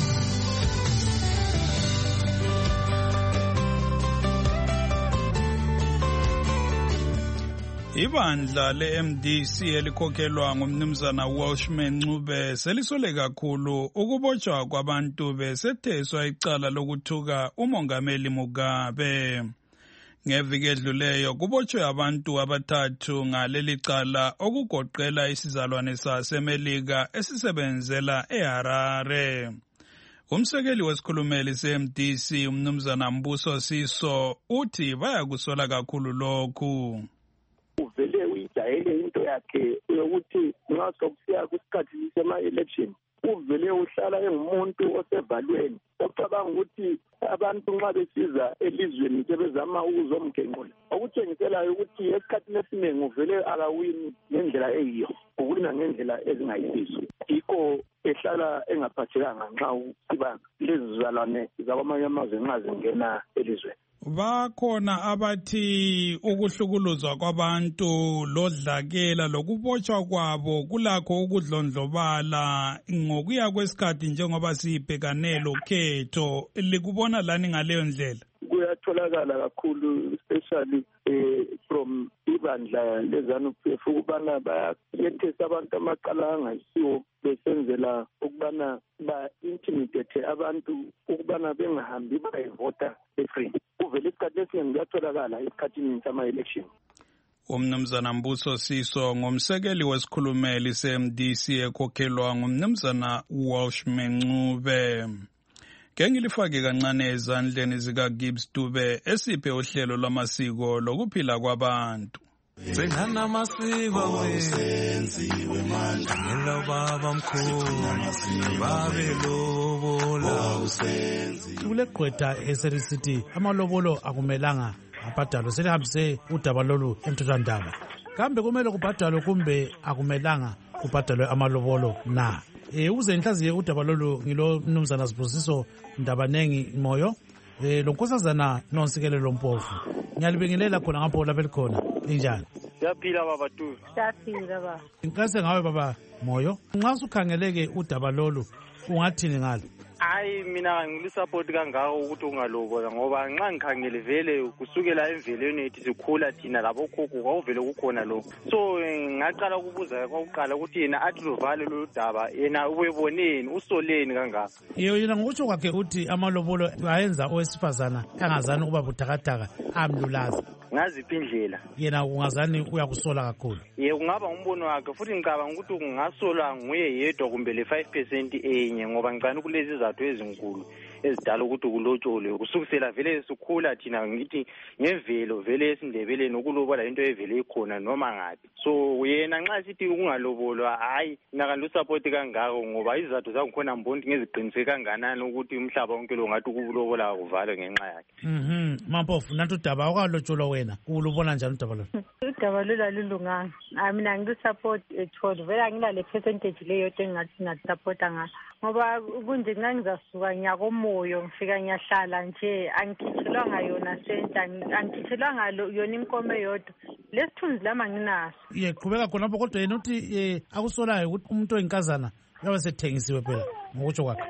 Ibandla le-MDC elikhokhelwa ngumnumzana Welshman Ncube selisole kakhulu ukubotshwa kwabantu besetheswa icala lokuthuka umongameli Mugabe. Ngeviki edluleyo kubotshwe abantu abathathu ngaleli cala okugoqela isizalwane saseMelika esisebenzela eHarare. Umsekeli wesikhulumeli se-MDC umnumzana Mbuso Siso uthi bayakusola kakhulu lokhu. Uvele uyijayele into yakhe yokuthi nxa sokusiya kwisikhathi sema-election uvele uhlala engumuntu osevalweni ocabanga ukuthi abantu nxa besiza elizweni sebezama ukuzomgenqula okutshengiselayo ukuthi esikhathini esiningi uvele akawini ngendlela eyiyo uwina ngendlela ezingayisizo yikho ehlala engaphathekanga nxa usiba lezizalwane zakwamanye amazwe nxa zingena elizweni. Bakhona abathi ukuhlukuluzwa kwabantu lodlakela lokubotshwa kwabo kulakho ukudlondlobala ngokuya kwesikhathi njengoba sibhekane lokhetho. Likubona lani ngaleyo ndlela? Kuyatholakala kakhulu especially from ibandla leZANU-PF ukubana bayayethesa abantu amaqala angayisiwo besenzela ukubana ba-intimidate abantu ukubana bengahambi bayevota free. Uvele isikhathi esiningi kuyatholakala esikhathini sama-election. Umnumzana Mbuso Siso ngumsekeli wesikhulumeli se-MDC ekhokhelwa ngumnumzana Welshman Ncube. Ngengilifake kancane ezandleni zikaGibbs Dube esiphe uhlelo lwamasiko lokuphila kwabantu. Sengana masiko wenziwe manje ngelo baba mkhulu babelobola usenzi kulegqwetha eSericity amalobolo akumelanga abhadalwe selihambise udaba lolu emthethwandaba. Kambe kumele kubhadalwe kumbe akumelanga kubhadalwe amalobolo na? Uze ngihlaziye udaba lolu ngilo mnumzana Sibusiso Ndabanengi Moyo lo nkosazana nonsikelelo Mpofu. Ngiyalibingelela khona ngapho lapha likhona. Injani? Siyaphila baba tu. Siyaphila baba. Inkase ngawe baba Moyo. Nxa usukhangeleke udaba lolu ungathini ngalo? Hayi mina ngilisupport kangako ukuthi ungalobola ngoba nxa ngikhangele vele kusukela emvelweni ethi sikhula thina labo khokho kwavele kukhona lokho. So ngaqala ukubuza kwakuqala ukuthi yena athi lovale lo daba yena ubeboneni usoleni kangaka. Yena ngokutsho kwakhe uthi amalobolo ayenza owesifazana angazani ukuba buthakathaka amlulaza. Ngaziphi indlela? Yena ungazani uyakusola kakhulu. Kungaba umbono wakhe futhi ngicabanga ukuthi kungasolwa nguye yedwa kumbe le 5% enye ngoba ngicana kulezi izathu ezinkulu ezidala ukuthi kulotsholwe kusukisela vele sikhula thina ngithi ngemvelo vele esindebeleni ukulobola into evele ikhona noma ngathi. So yena nxa sithi kungalobolwa hayi mina support kangako ngoba izathu zangikhona mbondi ngeziqiniseke kanganani ukuthi umhlaba wonke lo ngathi ukulobola kuvalwe ngenxa yakhe. Mampofu nantu udaba awukalotsholwa wena ulubona njani udaba lo? Udaba lolu alulunganga. Mina ngisupport ethole vele angilale percentage leyo engathi ngasupport ngayo ngoba kunje nxa ngizasuka nyakomoyo ngifika ngiyahlala nje angikhithelwanga yona senta angikhithelwanga yona inkomo eyodwa lesithunzi lama nginaso. Qhubeka khonapho kodwa yena uthi akusolayo ukuthi umuntu oyinkazana uyabe sethengisiwe phela ngokutsho kwakhe.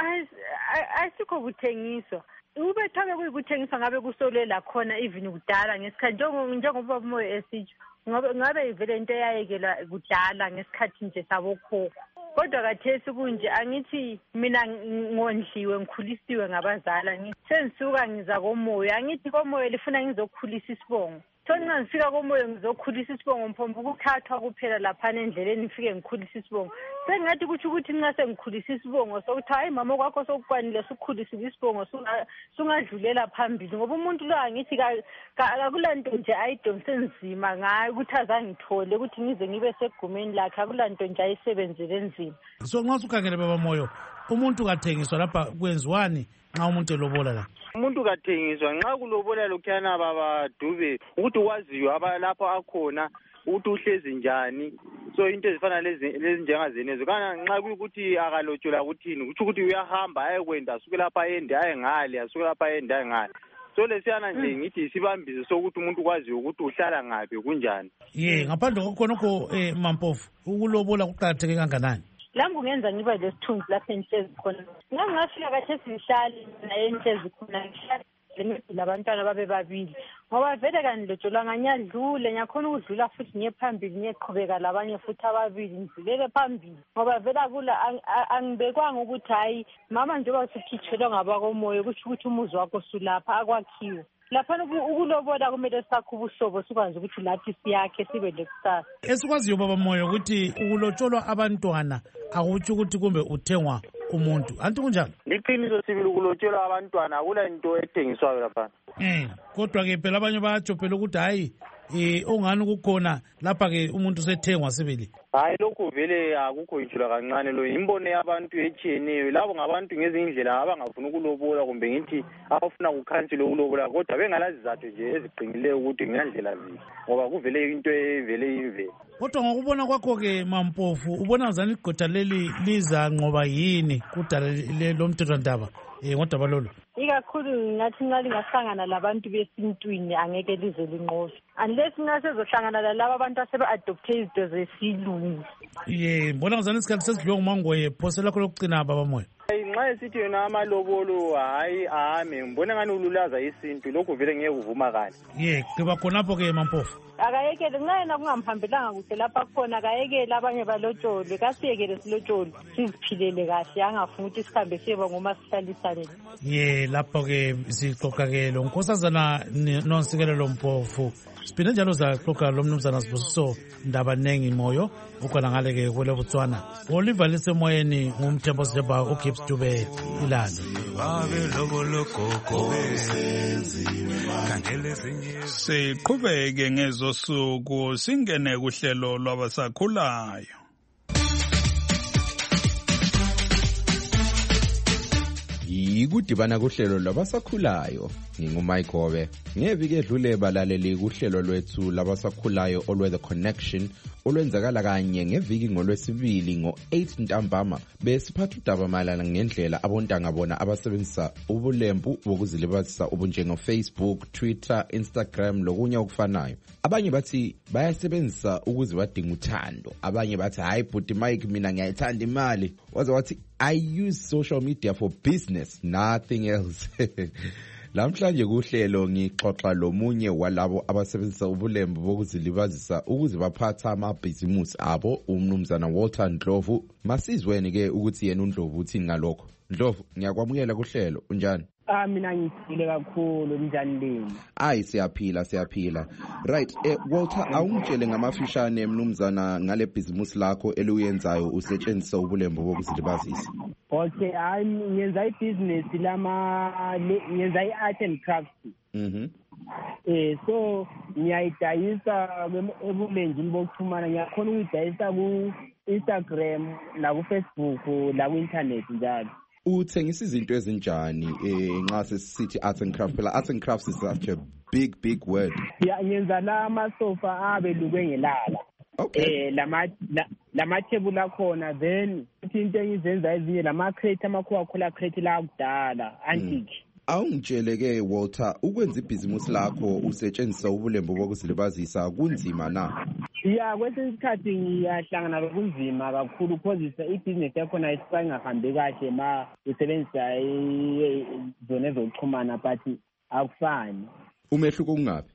Asikho kuthengiswa. Ube thabe kuyikuthengiswa ngabe kusolela khona even kudala ngesikhathi njengoba umoya esitsho ngabe ivele into eyayekelwa kudala ngesikhathi nje sabokhokho. Kodwa kathesi kunje angithi mina ngondliwe ngikhulisiwe ngabazala sengisuka ngiza komoya angithi komoya lifuna ngizokhulisa isibongo. Nxa ngifika komoya ngizokhulisa isibongo mphombe ukuthathwa kuphela lapha endleleni ngifike ngikhulisa isibongo. Sengathi kuthi ukuthi nxa sengikhulisa isibongo sokuthi hayi mama kwakho sokukwanile sukukhulisile isibongo sungadlulela phambili ngoba umuntu lo angithi akulanto nje ayidonse nzima ngayo ukuthi azangithole ukuthi ngize ngibe segumeni lakhe akulanto nje ayisebenzele nzima. So nxa usukhangele baba Moyo umuntu kathengiswa lapha kwenziwani nxa umuntu elobola la? Umuntu kathengiswa nxa kulobola lokhuyana baba Dube ukuthi waziyo lapho akhona ukuthi uhlezi njani. So into ezifana lezi njengazenezo kana nxa kuyikuthi akalotshola ukuthini kuthi ukuthi uyahamba ayekwenda asuke lapha ende aye ngale asuke lapha ende aye ngale. So lesiyana nje ngithi isibambiso sokuthi umuntu kwazi ukuthi uhlala ngaphi kunjani. Ngaphandle kokhonokho Mampofu ukulobola kuqakatheke kanganani? lami kungenza ngiba lesithunzi lapho engihlezi khona ngangafika kahle sihlali naye engihlezi khona ngihlale labantwana babe babili ngoba vele kanilotsholwa nganyadlule ngiyakhona ukudlula futhi ngiye phambili ngiyeqhubeka labanye futhi ababili ngidlulele phambili ngoba vele akula angibekwanga ukuthi hayi mama njengoba usukhitshelwa ngabakomoya kusho ukuthi umuzi wakho sulapha akwakhiwe lapha ukulobola kumele sakho ubuhlobo sikwazi ukuthi lathi siyakhe sibe lekusasa esikwaziyo baba moyo ukuthi ukulotsholwa abantwana akutsho ukuthi kumbe uthengwa umuntu anti kunjani liqiniso sibili ukulotshelwa abantwana akula into ethengiswayo lapha kodwa-ke phela abanye bayatsho phela ukuthi hayi ongani kukhona lapha-ke umuntu usethengwa sibili hayi lokhu vele akukho yitshula kancane lo imbono yabantu etshiyeneyo labo ngabantu ngezinye indlela abangafuna ukulobola kumbe ngithi abafuna kukhansile ukulobola kodwa bengalazi zathu nje eziqinileyo ukuthi ngeyandlela ziphi ngoba kuvele into evele imvelo kodwa ngokubona kwakho-ke Mampofu ubona zani igqotha leli liza nqoba yini kudala lo mthethwandaba ngodaba lolu ikakhulu ngathi nxa lingahlangana labantu besintwini angeke lize linqobe unless nxa sezohlangana lalabo abantu asebe-adopthe izinto zesilungu mbona ngazani isikhathi sesidliwe ngumangoye phose lakho lokucina baba moya nxa esithi yona amalobolo hayi ame ngibona ngani ululaza isintu lokhu vele ngeke kuvuma kani qiba khonapho-ke Mampofu akayekele nxa yena kungamhambelanga kuhle lapha khona akayekele abanye balotshole kasiyekele silotshole siziphilele kahle angafuni ukuthi sihambe siyeba ngoma sihlalisane lapho-ke sixoxa-ke lo nkosazana nonsikelelo Mpofu siphinde njalo zaxoxa lo mnumzana Sibusiso Ndaba Nengi Moyo ukhona ngale-ke kwele Botswana olivalise emoyeni ngumthembo Sijeba uGibbs Dube ilali siqhubeke ngezosuku singene kuhlelo lwabasakhulayo yikudibana kuhlelo lwabasakhulayo ngingumike Gobe ngeviki edlule balaleli kuhlelo lwethu labasakhulayo olwe-The Connection olwenzakala kanye ngeviki ngolwesibili ngo-8 ntambama besiphatha udaba mayelana ngendlela abontanga bona abasebenzisa ubulembu bokuzilibazisa obunjengo-Facebook, Twitter, Instagram lokunye okufanayo. Abanye bathi bayasebenzisa ukuze badinga uthando, abanye bathi hayi bhuti Mike mina ngiyayithanda imali, waze wathi I use social media for business, nothing else. Namhlanje kuhlelo ngixoxa lomunye walabo abasebenzisa ubulembu bokuzilibazisa ukuze baphatha amabhizimusi abo, umnumzana Walter Ndlovu. Masizweni ke ukuthi yena uNdlovu uthini ngalokho. Ndlovu, ngiyakwamukela kuhlelo, unjani? Mina ngiphile kakhulu, njani lini? Siyaphila. Right, Walter, awungitshele ngamafishane mnumzana ngale business lakho eliyenzayo usetshenziswa ubulembu bokuzilibazisa. Okay, ngenza ibusiness ngenza i-art and crafts. So ngiyayidayisa ebulenjini bokuxhumana, ngiyakhona ukuyidayisa ku-Instagram na ku-Facebook na ku-internet njalo. Uthengisa izinto ezinjani nxa sesithi art and craft? Phela art and crafts is such a big word. Ngenza la amasofa abelukwe ngelala. Okay. Lamathebula akhona, then into engizenza ezinye lama-crate ama-Coca-Cola crate la kudala antique. Awungitshele-ke Walter, ukwenza ibhizimusi lakho usetshenziswa ubulembu bokuzilibazisa kunzima na? Kwesinye isikhathi ngiyahlangana lokunzima kakhulu because ibhizinesi yakhona isayingahambi kahle ma usebenzisa zona ezokuxhumana but akufani. Umehluko ungaphi?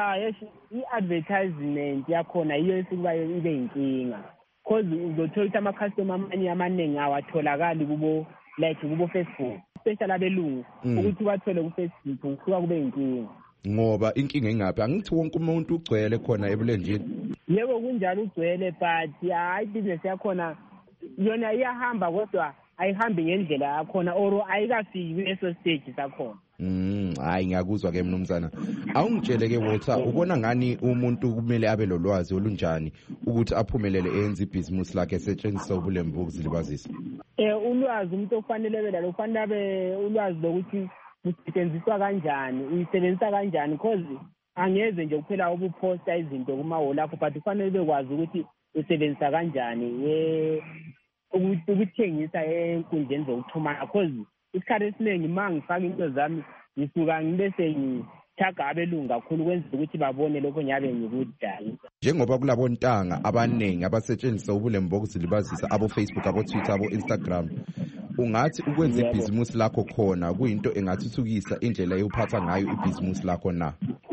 I-advertisement yakhona yiyo esikuba ibe yinkinga because uzothola ukuthi ama-customer amaningi awatholakali kubo Facebook, especially abelungu ukuthi bathole ku-Facebook kusuka kube yinkinga. Ngoba inkinga ingaphi? Angithi wonke umuntu ugcwele khona ebulenjini. Yebo kunjalo ugcwele, but ibhizinesi yakhona yona iyahamba kodwa ayihambi ngendlela yakhona or ayikafiki kuleso stage sakhona. Hayi ngiyakuzwa ke mnumzana. Awungitshele ke Walter, ubona ngani umuntu kumele abe lolwazi olunjani ukuthi aphumelele enze ibhizinisi lakhe esetshenziswa ubulembu bokuzilibazisa? Ulwazi umuntu ofanele belalo ufanele abe ulwazi lokuthi usetshenziswa kanjani, uyisebenzisa kanjani, because angeze nje kuphela ubuphosta izinto kuma-wall akho, but ufanele bekwazi ukuthi usebenzisa kanjani ukuthengisa enkundleni zokuxhumana, because isikhathi esiningi ma ngifaka into zami ngisuka ngibese thaga abelungu kakhulu kwenza ukuthi babone lokho ngiyabe ngikudayisa. Njengoba kulabo ntanga abaningi abasetshenziswa ubulembu bokuzilibazisa abo-Facebook, abo-Twitter, abo-Instagram, ungathi ukwenza ibhizimusi lakho khona kuyinto engathuthukisa indlela yophatha ngayo ibhizimusi lakho na?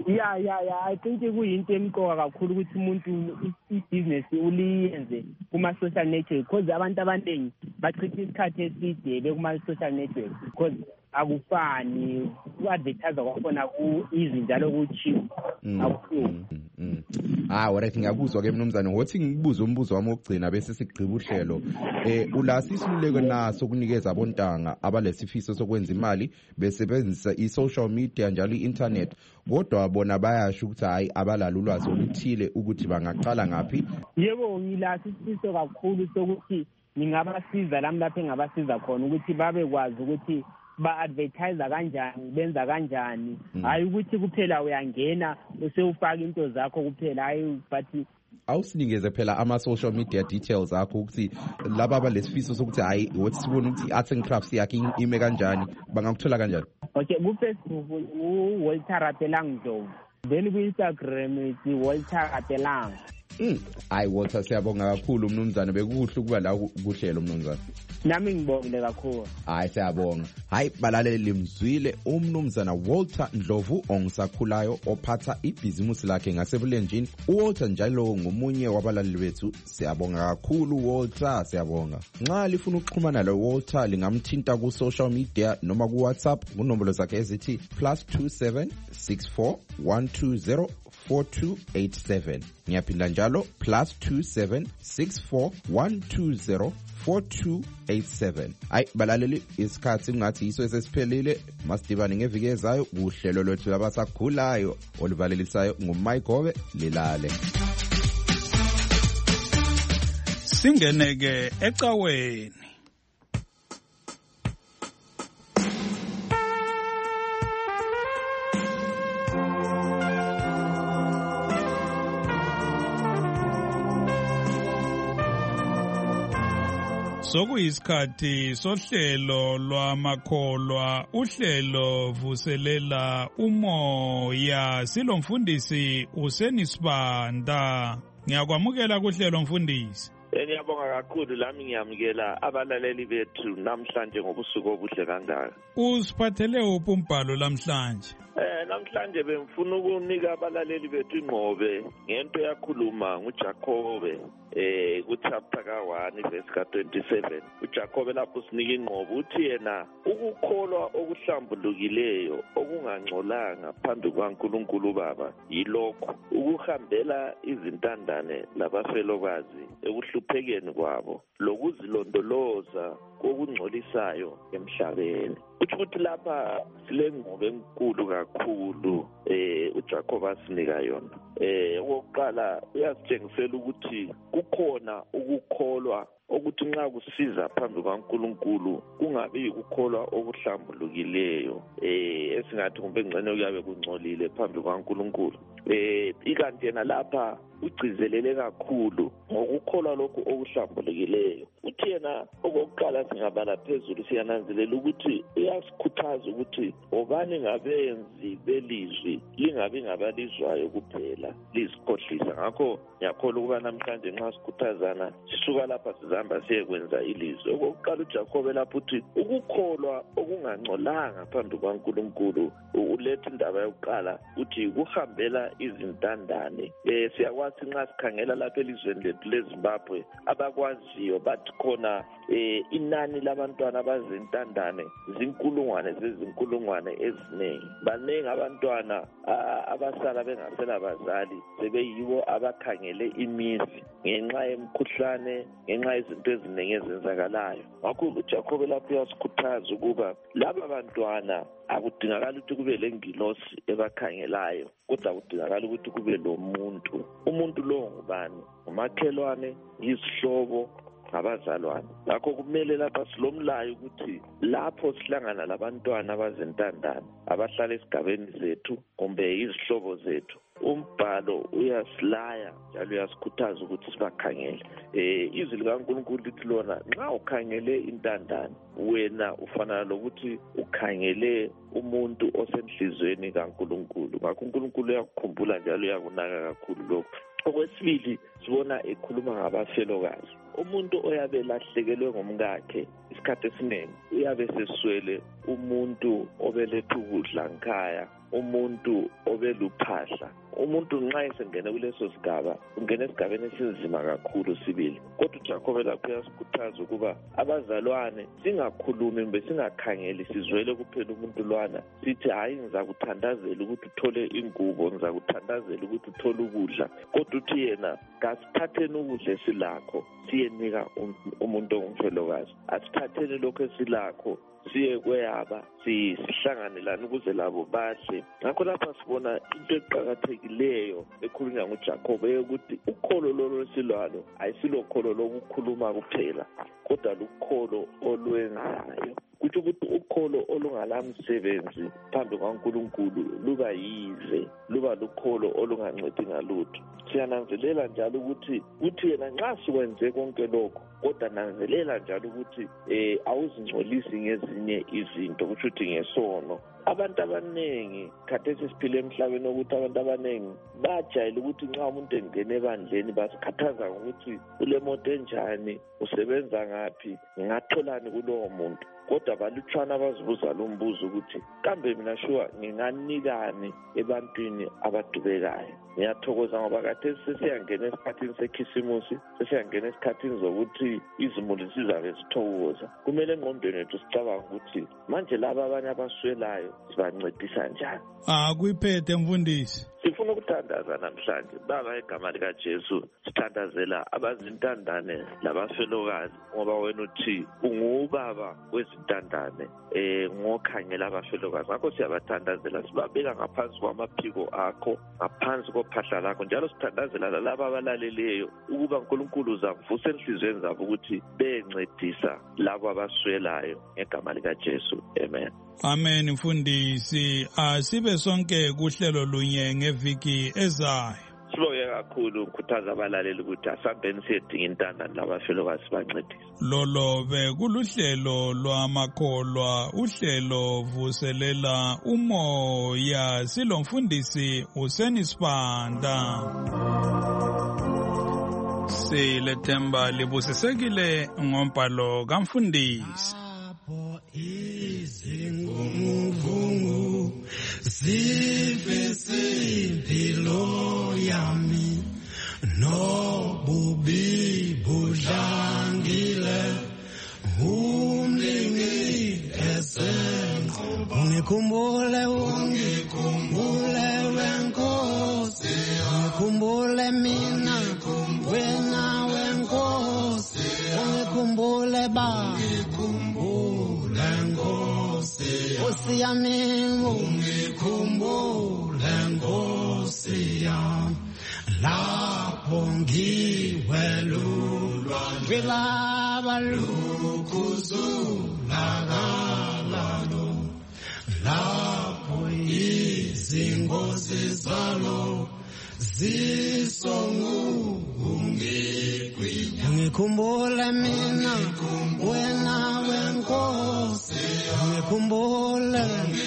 I think kuyinto emqoka kakhulu ukuthi umuntu ibhizinesi uliyenze kuma-social network because abantu abaningi bachitha isikhathi eside bekuma-social network because akufani ku-advertise kwakhona ku-easy njalo ku-cheap akuhlungu. Alright, ngiyakuzwa-ke mnumzane. Wothi ngikubuze umbuzo wami wokugcina bese sigqiba uhlelo. Ulasi isiluleko naso kunikeza abontanga abalesifiso sokwenza imali besebenzisa i-social media njalo i-internet, kodwa bona bayasho ukuthi hayi abalalo ulwazi oluthile ukuthi bangaqala ngaphi? Yebo, ngilasi isifiso kakhulu sokuthi ngingabasiza lami lapho engabasiza khona ukuthi babekwazi ukuthi ba-advertise kanjani, benza kanjani. Hayi ukuthi kuphela uyangena usewufaka into zakho kuphela, hayi but awusinikeze phela ama-social media details akho ukuthi laba abalesifiso sokuthi hayi wothi sibone ukuthi i-arts and crafts yakhe ime kanjani, bangakuthola kanjani? Okay, ku-Facebook u-Walter Rapelang Ndlovu, then ku-Instagram it's Walter Rapelang. Hayi Walter, siyabonga kakhulu mnumzane, bekuhle ukuba la kuhlelo mnumzane. Nami ngibongile kakhulu. Hayi siyabonga. Hayi balaleli, mzwile umnumzana Walter Ndlovu ongisakhulayo ophatha ibhizimusi lakhe ngasebulenjini. uWalter njalo ngomunye wabalaleli bethu. Siyabonga kakhulu Walter, siyabonga. Nxa lifuna ukuxhumana lo Walter lingamthinta ku social media noma ku WhatsApp kunombolo zakhe ezithi +27 64 120 4287. Ngiyaphinda njalo +27 64 120 4287. Hayi balaleli, isikhathi ngathi yiso esesiphelile. Masidibane ngeviki ezayo kuhlelo lwethu labasakhulayo oluvalelisayo nguMayigobe. Lilale singeneke ecaweni. Sokuyisikhathi sohlelo lwamakholwa, uhlelo vuselela umoya. Silomfundisi uSenisibanda. Ngiyakwamukela kuhlelo mfundisi. Ngiyabonga kakhulu, lami ngiyamukela abalaleli bethu namhlanje ngobusuku obuhle kangaka. Usiphathele uphi umbhalo lamhlanje? Namhlanje bengifuna ukunika abalaleli bethu ingqobe ngento yakhuluma nguJakobe ku-chapter ka-1 verse ka-27. uJakobe lapho sinika ingqobo uthi yena ukukholwa okuhlambulukileyo okungangcolanga phambi kwaNkulunkulu Baba yilokho: ukuhambela izintandane labafelokazi ekuhluphekeni kwabo lokuzilondoloza kokungcolisayo emhlabeni. Uthi ukuthi lapha sile ngqobe enkulu kakhulu uJakobe asinika yona. Okokuqala uyasitshengisela ukuthi kukhona ukukholwa ukuthi nxa kusiza phambi kwaNkulunkulu kungabi ukukholwa okuhlambulukileyo esingathi kumbe ngcene kuyabe kungcolile phambi kwaNkulunkulu. Ikanti yena lapha ugcizelele kakhulu ngokukholwa lokhu okuhlambulukileyo. Uthi yena okokuqala singabala phezulu siyananzelela ukuthi uyasikhuthaza ukuthi obani ngabenzi belizwi lingabi ngabalizwayo kuphela lizikhohlisa. Ngakho ngiyakholwa ukuba namhlanje nxa sikhuthazana sisuka lapha sizahamba siyekwenza ilizwi. Okokuqala uJakobe lapho uthi ukukholwa okungangcolanga phambi kwaNkulunkulu uletha indaba yokuqala uthi kuhambela izintandane. Siyakwazi nxa sikhangela lapha elizweni lethu leZimbabwe abakwaziyo bathi khona inani labantwana abazintandane zinkulungwane zezinkulungwane eziningi. Baningi abantwana abasala bengasela bazali sebeyibo abakhangele imizi ngenxa yemkhuhlane, ngenxa yezinto eziningi ezenzakalayo. Ngakho uJakobe lapho uyasikhuthaza ukuba laba bantwana akudingakala ukuthi kube lengilosi ebakhangelayo, kodwa kudingakala ukuthi kube lo muntu. Umuntu lo ngubani? Umakhelwane, isihlobo, ngabazalwane. Ngakho kumele lapha silomlayo ukuthi lapho sihlangana labantwana abazintandane abahlala esigabeni zethu kumbe izihlobo zethu, umbhalo uyasilaya njalo uyasikhuthaza ukuthi sibakhangele. Izwi likaNkulunkulu lithi lona nxa ukhangele intandane wena ufana lokuthi ukhangele umuntu osenhlizweni kaNkulunkulu. Ngakho uNkulunkulu uyakukhumbula njalo uyakunaka kakhulu lokho. Okwesibili sibona ekhuluma ngabafelokazi. Umuntu oyabe elahlekelwe ngumkakhe isikhathi esiningi uyabe seswele umuntu obeletha ukudla nkhaya, umuntu obeluphahla. Umuntu nxa esengene kuleso sigaba ungena esigabeni esinzima kakhulu sibili. Kodwa uJakobe lapho uyasikhuthaza ukuba abazalwane singakhulumi kumbe singakhangeli sizwele kuphela umuntu lwana sithi hayi ngizakuthandazela ukuthi uthole ingubo, ngizakuthandazela ukuthi uthole ukudla, kodwa uthi yena kasithatheni ukudla esilakho siyenika umuntu ongumfelokazi, asithatheni lokho esilakho siye kweyaba sihlanganelana ukuze labo badle. Ngakho lapha sibona into eqakathekileyo ekhulunywa nguJakobe ukuthi ukholo lolo silwalo ayisilokholo lokukhuluma kuphela, kodwa lukholo olwenzayo. Kuthi ukuthi ukholo olungalamsebenzi phambi kwaNkulunkulu luba yize, luba lukholo olungancedi ngalutho. Siyananzelela njalo ukuthi yena nxa sikwenze konke lokho, kodwa nanzelela njalo ukuthi awuzingcolisi ngezinye izinto, kusho ukuthi ngesono. Abantu abaningi khathesi siphile emhlabeni ukuthi abantu abaningi bajayele ukuthi nxa umuntu engene ebandleni basikhathaza ngokuthi ule moto enjani, usebenza ngaphi, ngingatholani kulowo muntu. Kodwa balutshwana abazibuza lo mbuzo ukuthi kambe mina shuwa nginganikani ebantwini abadubekayo. Ngiyathokoza ngoba khathesi sesiyangena esikhathini sekhisimusi, sesiyangena esikhathini zokuthi izimuli zizabe zithokoza. Kumele engqondweni yethu sicabanga ukuthi manje laba abanye abaswelayo sibancedisa njani. Kuyiphethe mfundisi. Sifuna ukuthandaza namhlanje baba egama likaJesu, sithandazela abazintandane labafelokazi ngoba wena uthi ungubaba wezintandane ngokhangela abafelokazi. Ngakho siyabathandazela, sibabeka ngaphansi kwamaphiko akho, ngaphansi kophahla lakho, njalo sithandazela lalabo abalaleleyo ukuba uNkulunkulu uzavusa enhlizweni zabo ukuthi bencedisa labo abaswelayo ngegama likaJesu. Amen. Amen mfundisi. Asibe sonke kuhlelo lunye ngeviki ezayo. Sibonge kakhulu, ngikhuthaza abalaleli ukuthi asambeni siyedinga intandane labafelokazi bancedise. Lolo bekuluhlelo lwamakholwa, uhlelo vuselela umoya. Silomfundisi uSenisibanda. Silethemba libusisekile ngombhalo kamfundisi. Izinguvungu ziveze impilo yami, nobubi budlangile, umlingi esenqoba. Ungikhumbule wenkosi, ungikhumbule mina wena wenkosi, ungikhumbule Nkosi yami, ungikhumbule Nkosi yami, lapho ngiwelulwa njengaba lukuzulakalalo, lapho izingozi zalo zisongungigwinya. Ungikhumbule mina wena wenkosi, ungikhumbule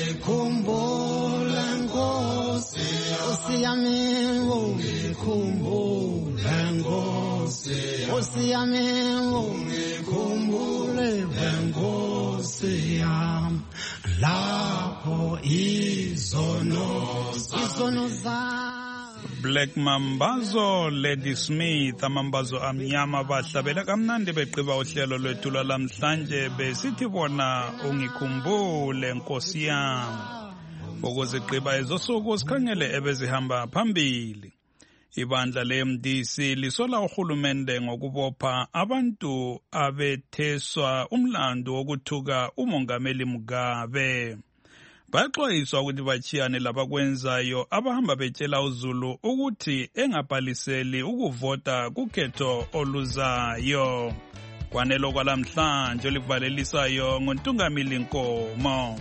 Nkosi, Nkosi yami, ungikhumbule Nkosi yami, ungikhumbule Nkosi yami, lapho izono zami. Black Mambazo, Lady Smith, amambazo amnyama bahlabela kamnandi beqiba uhlelo lwethu lwalamhlanje besithi bona ungikhumbule Nkosi yami. Ukuziqiba ezosuku sikhangele ebezihamba phambili. Ibandla leMDC lisola uhulumende ngokubopha abantu abetheswa umlando wokuthuka umongameli Mugabe. Baxoyiswa ukuthi bachiyane labakwenzayo abahamba betshela uZulu ukuthi engabhaliseli ukuvota kukhetho oluzayo. kwanelo kwalamhlanje olivalelisayo nguntungamili Nkomo.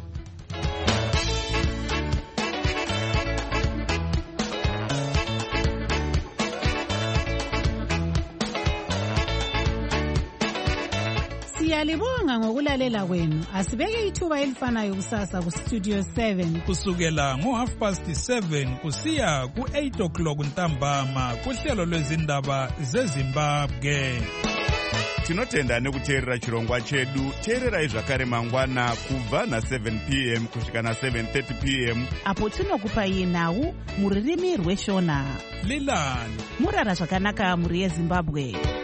Siyalibonga ngokulalela kwenu. Asibeke ithuba elifanayo kusasa ku Studio 7 kusukela ngo7:30 kusiya ku8 ntambama kuhlelo lwezindaba zeZimbabwe. Tinotenda nekuteerera chirongwa chedu. Teererai zvakare mangwana kubva na7 p.m. kusvika na7:30 p.m. apo tinokupai nhau mururimi rweshona. Lilani murara zvakanaka muri yeZimbabwe.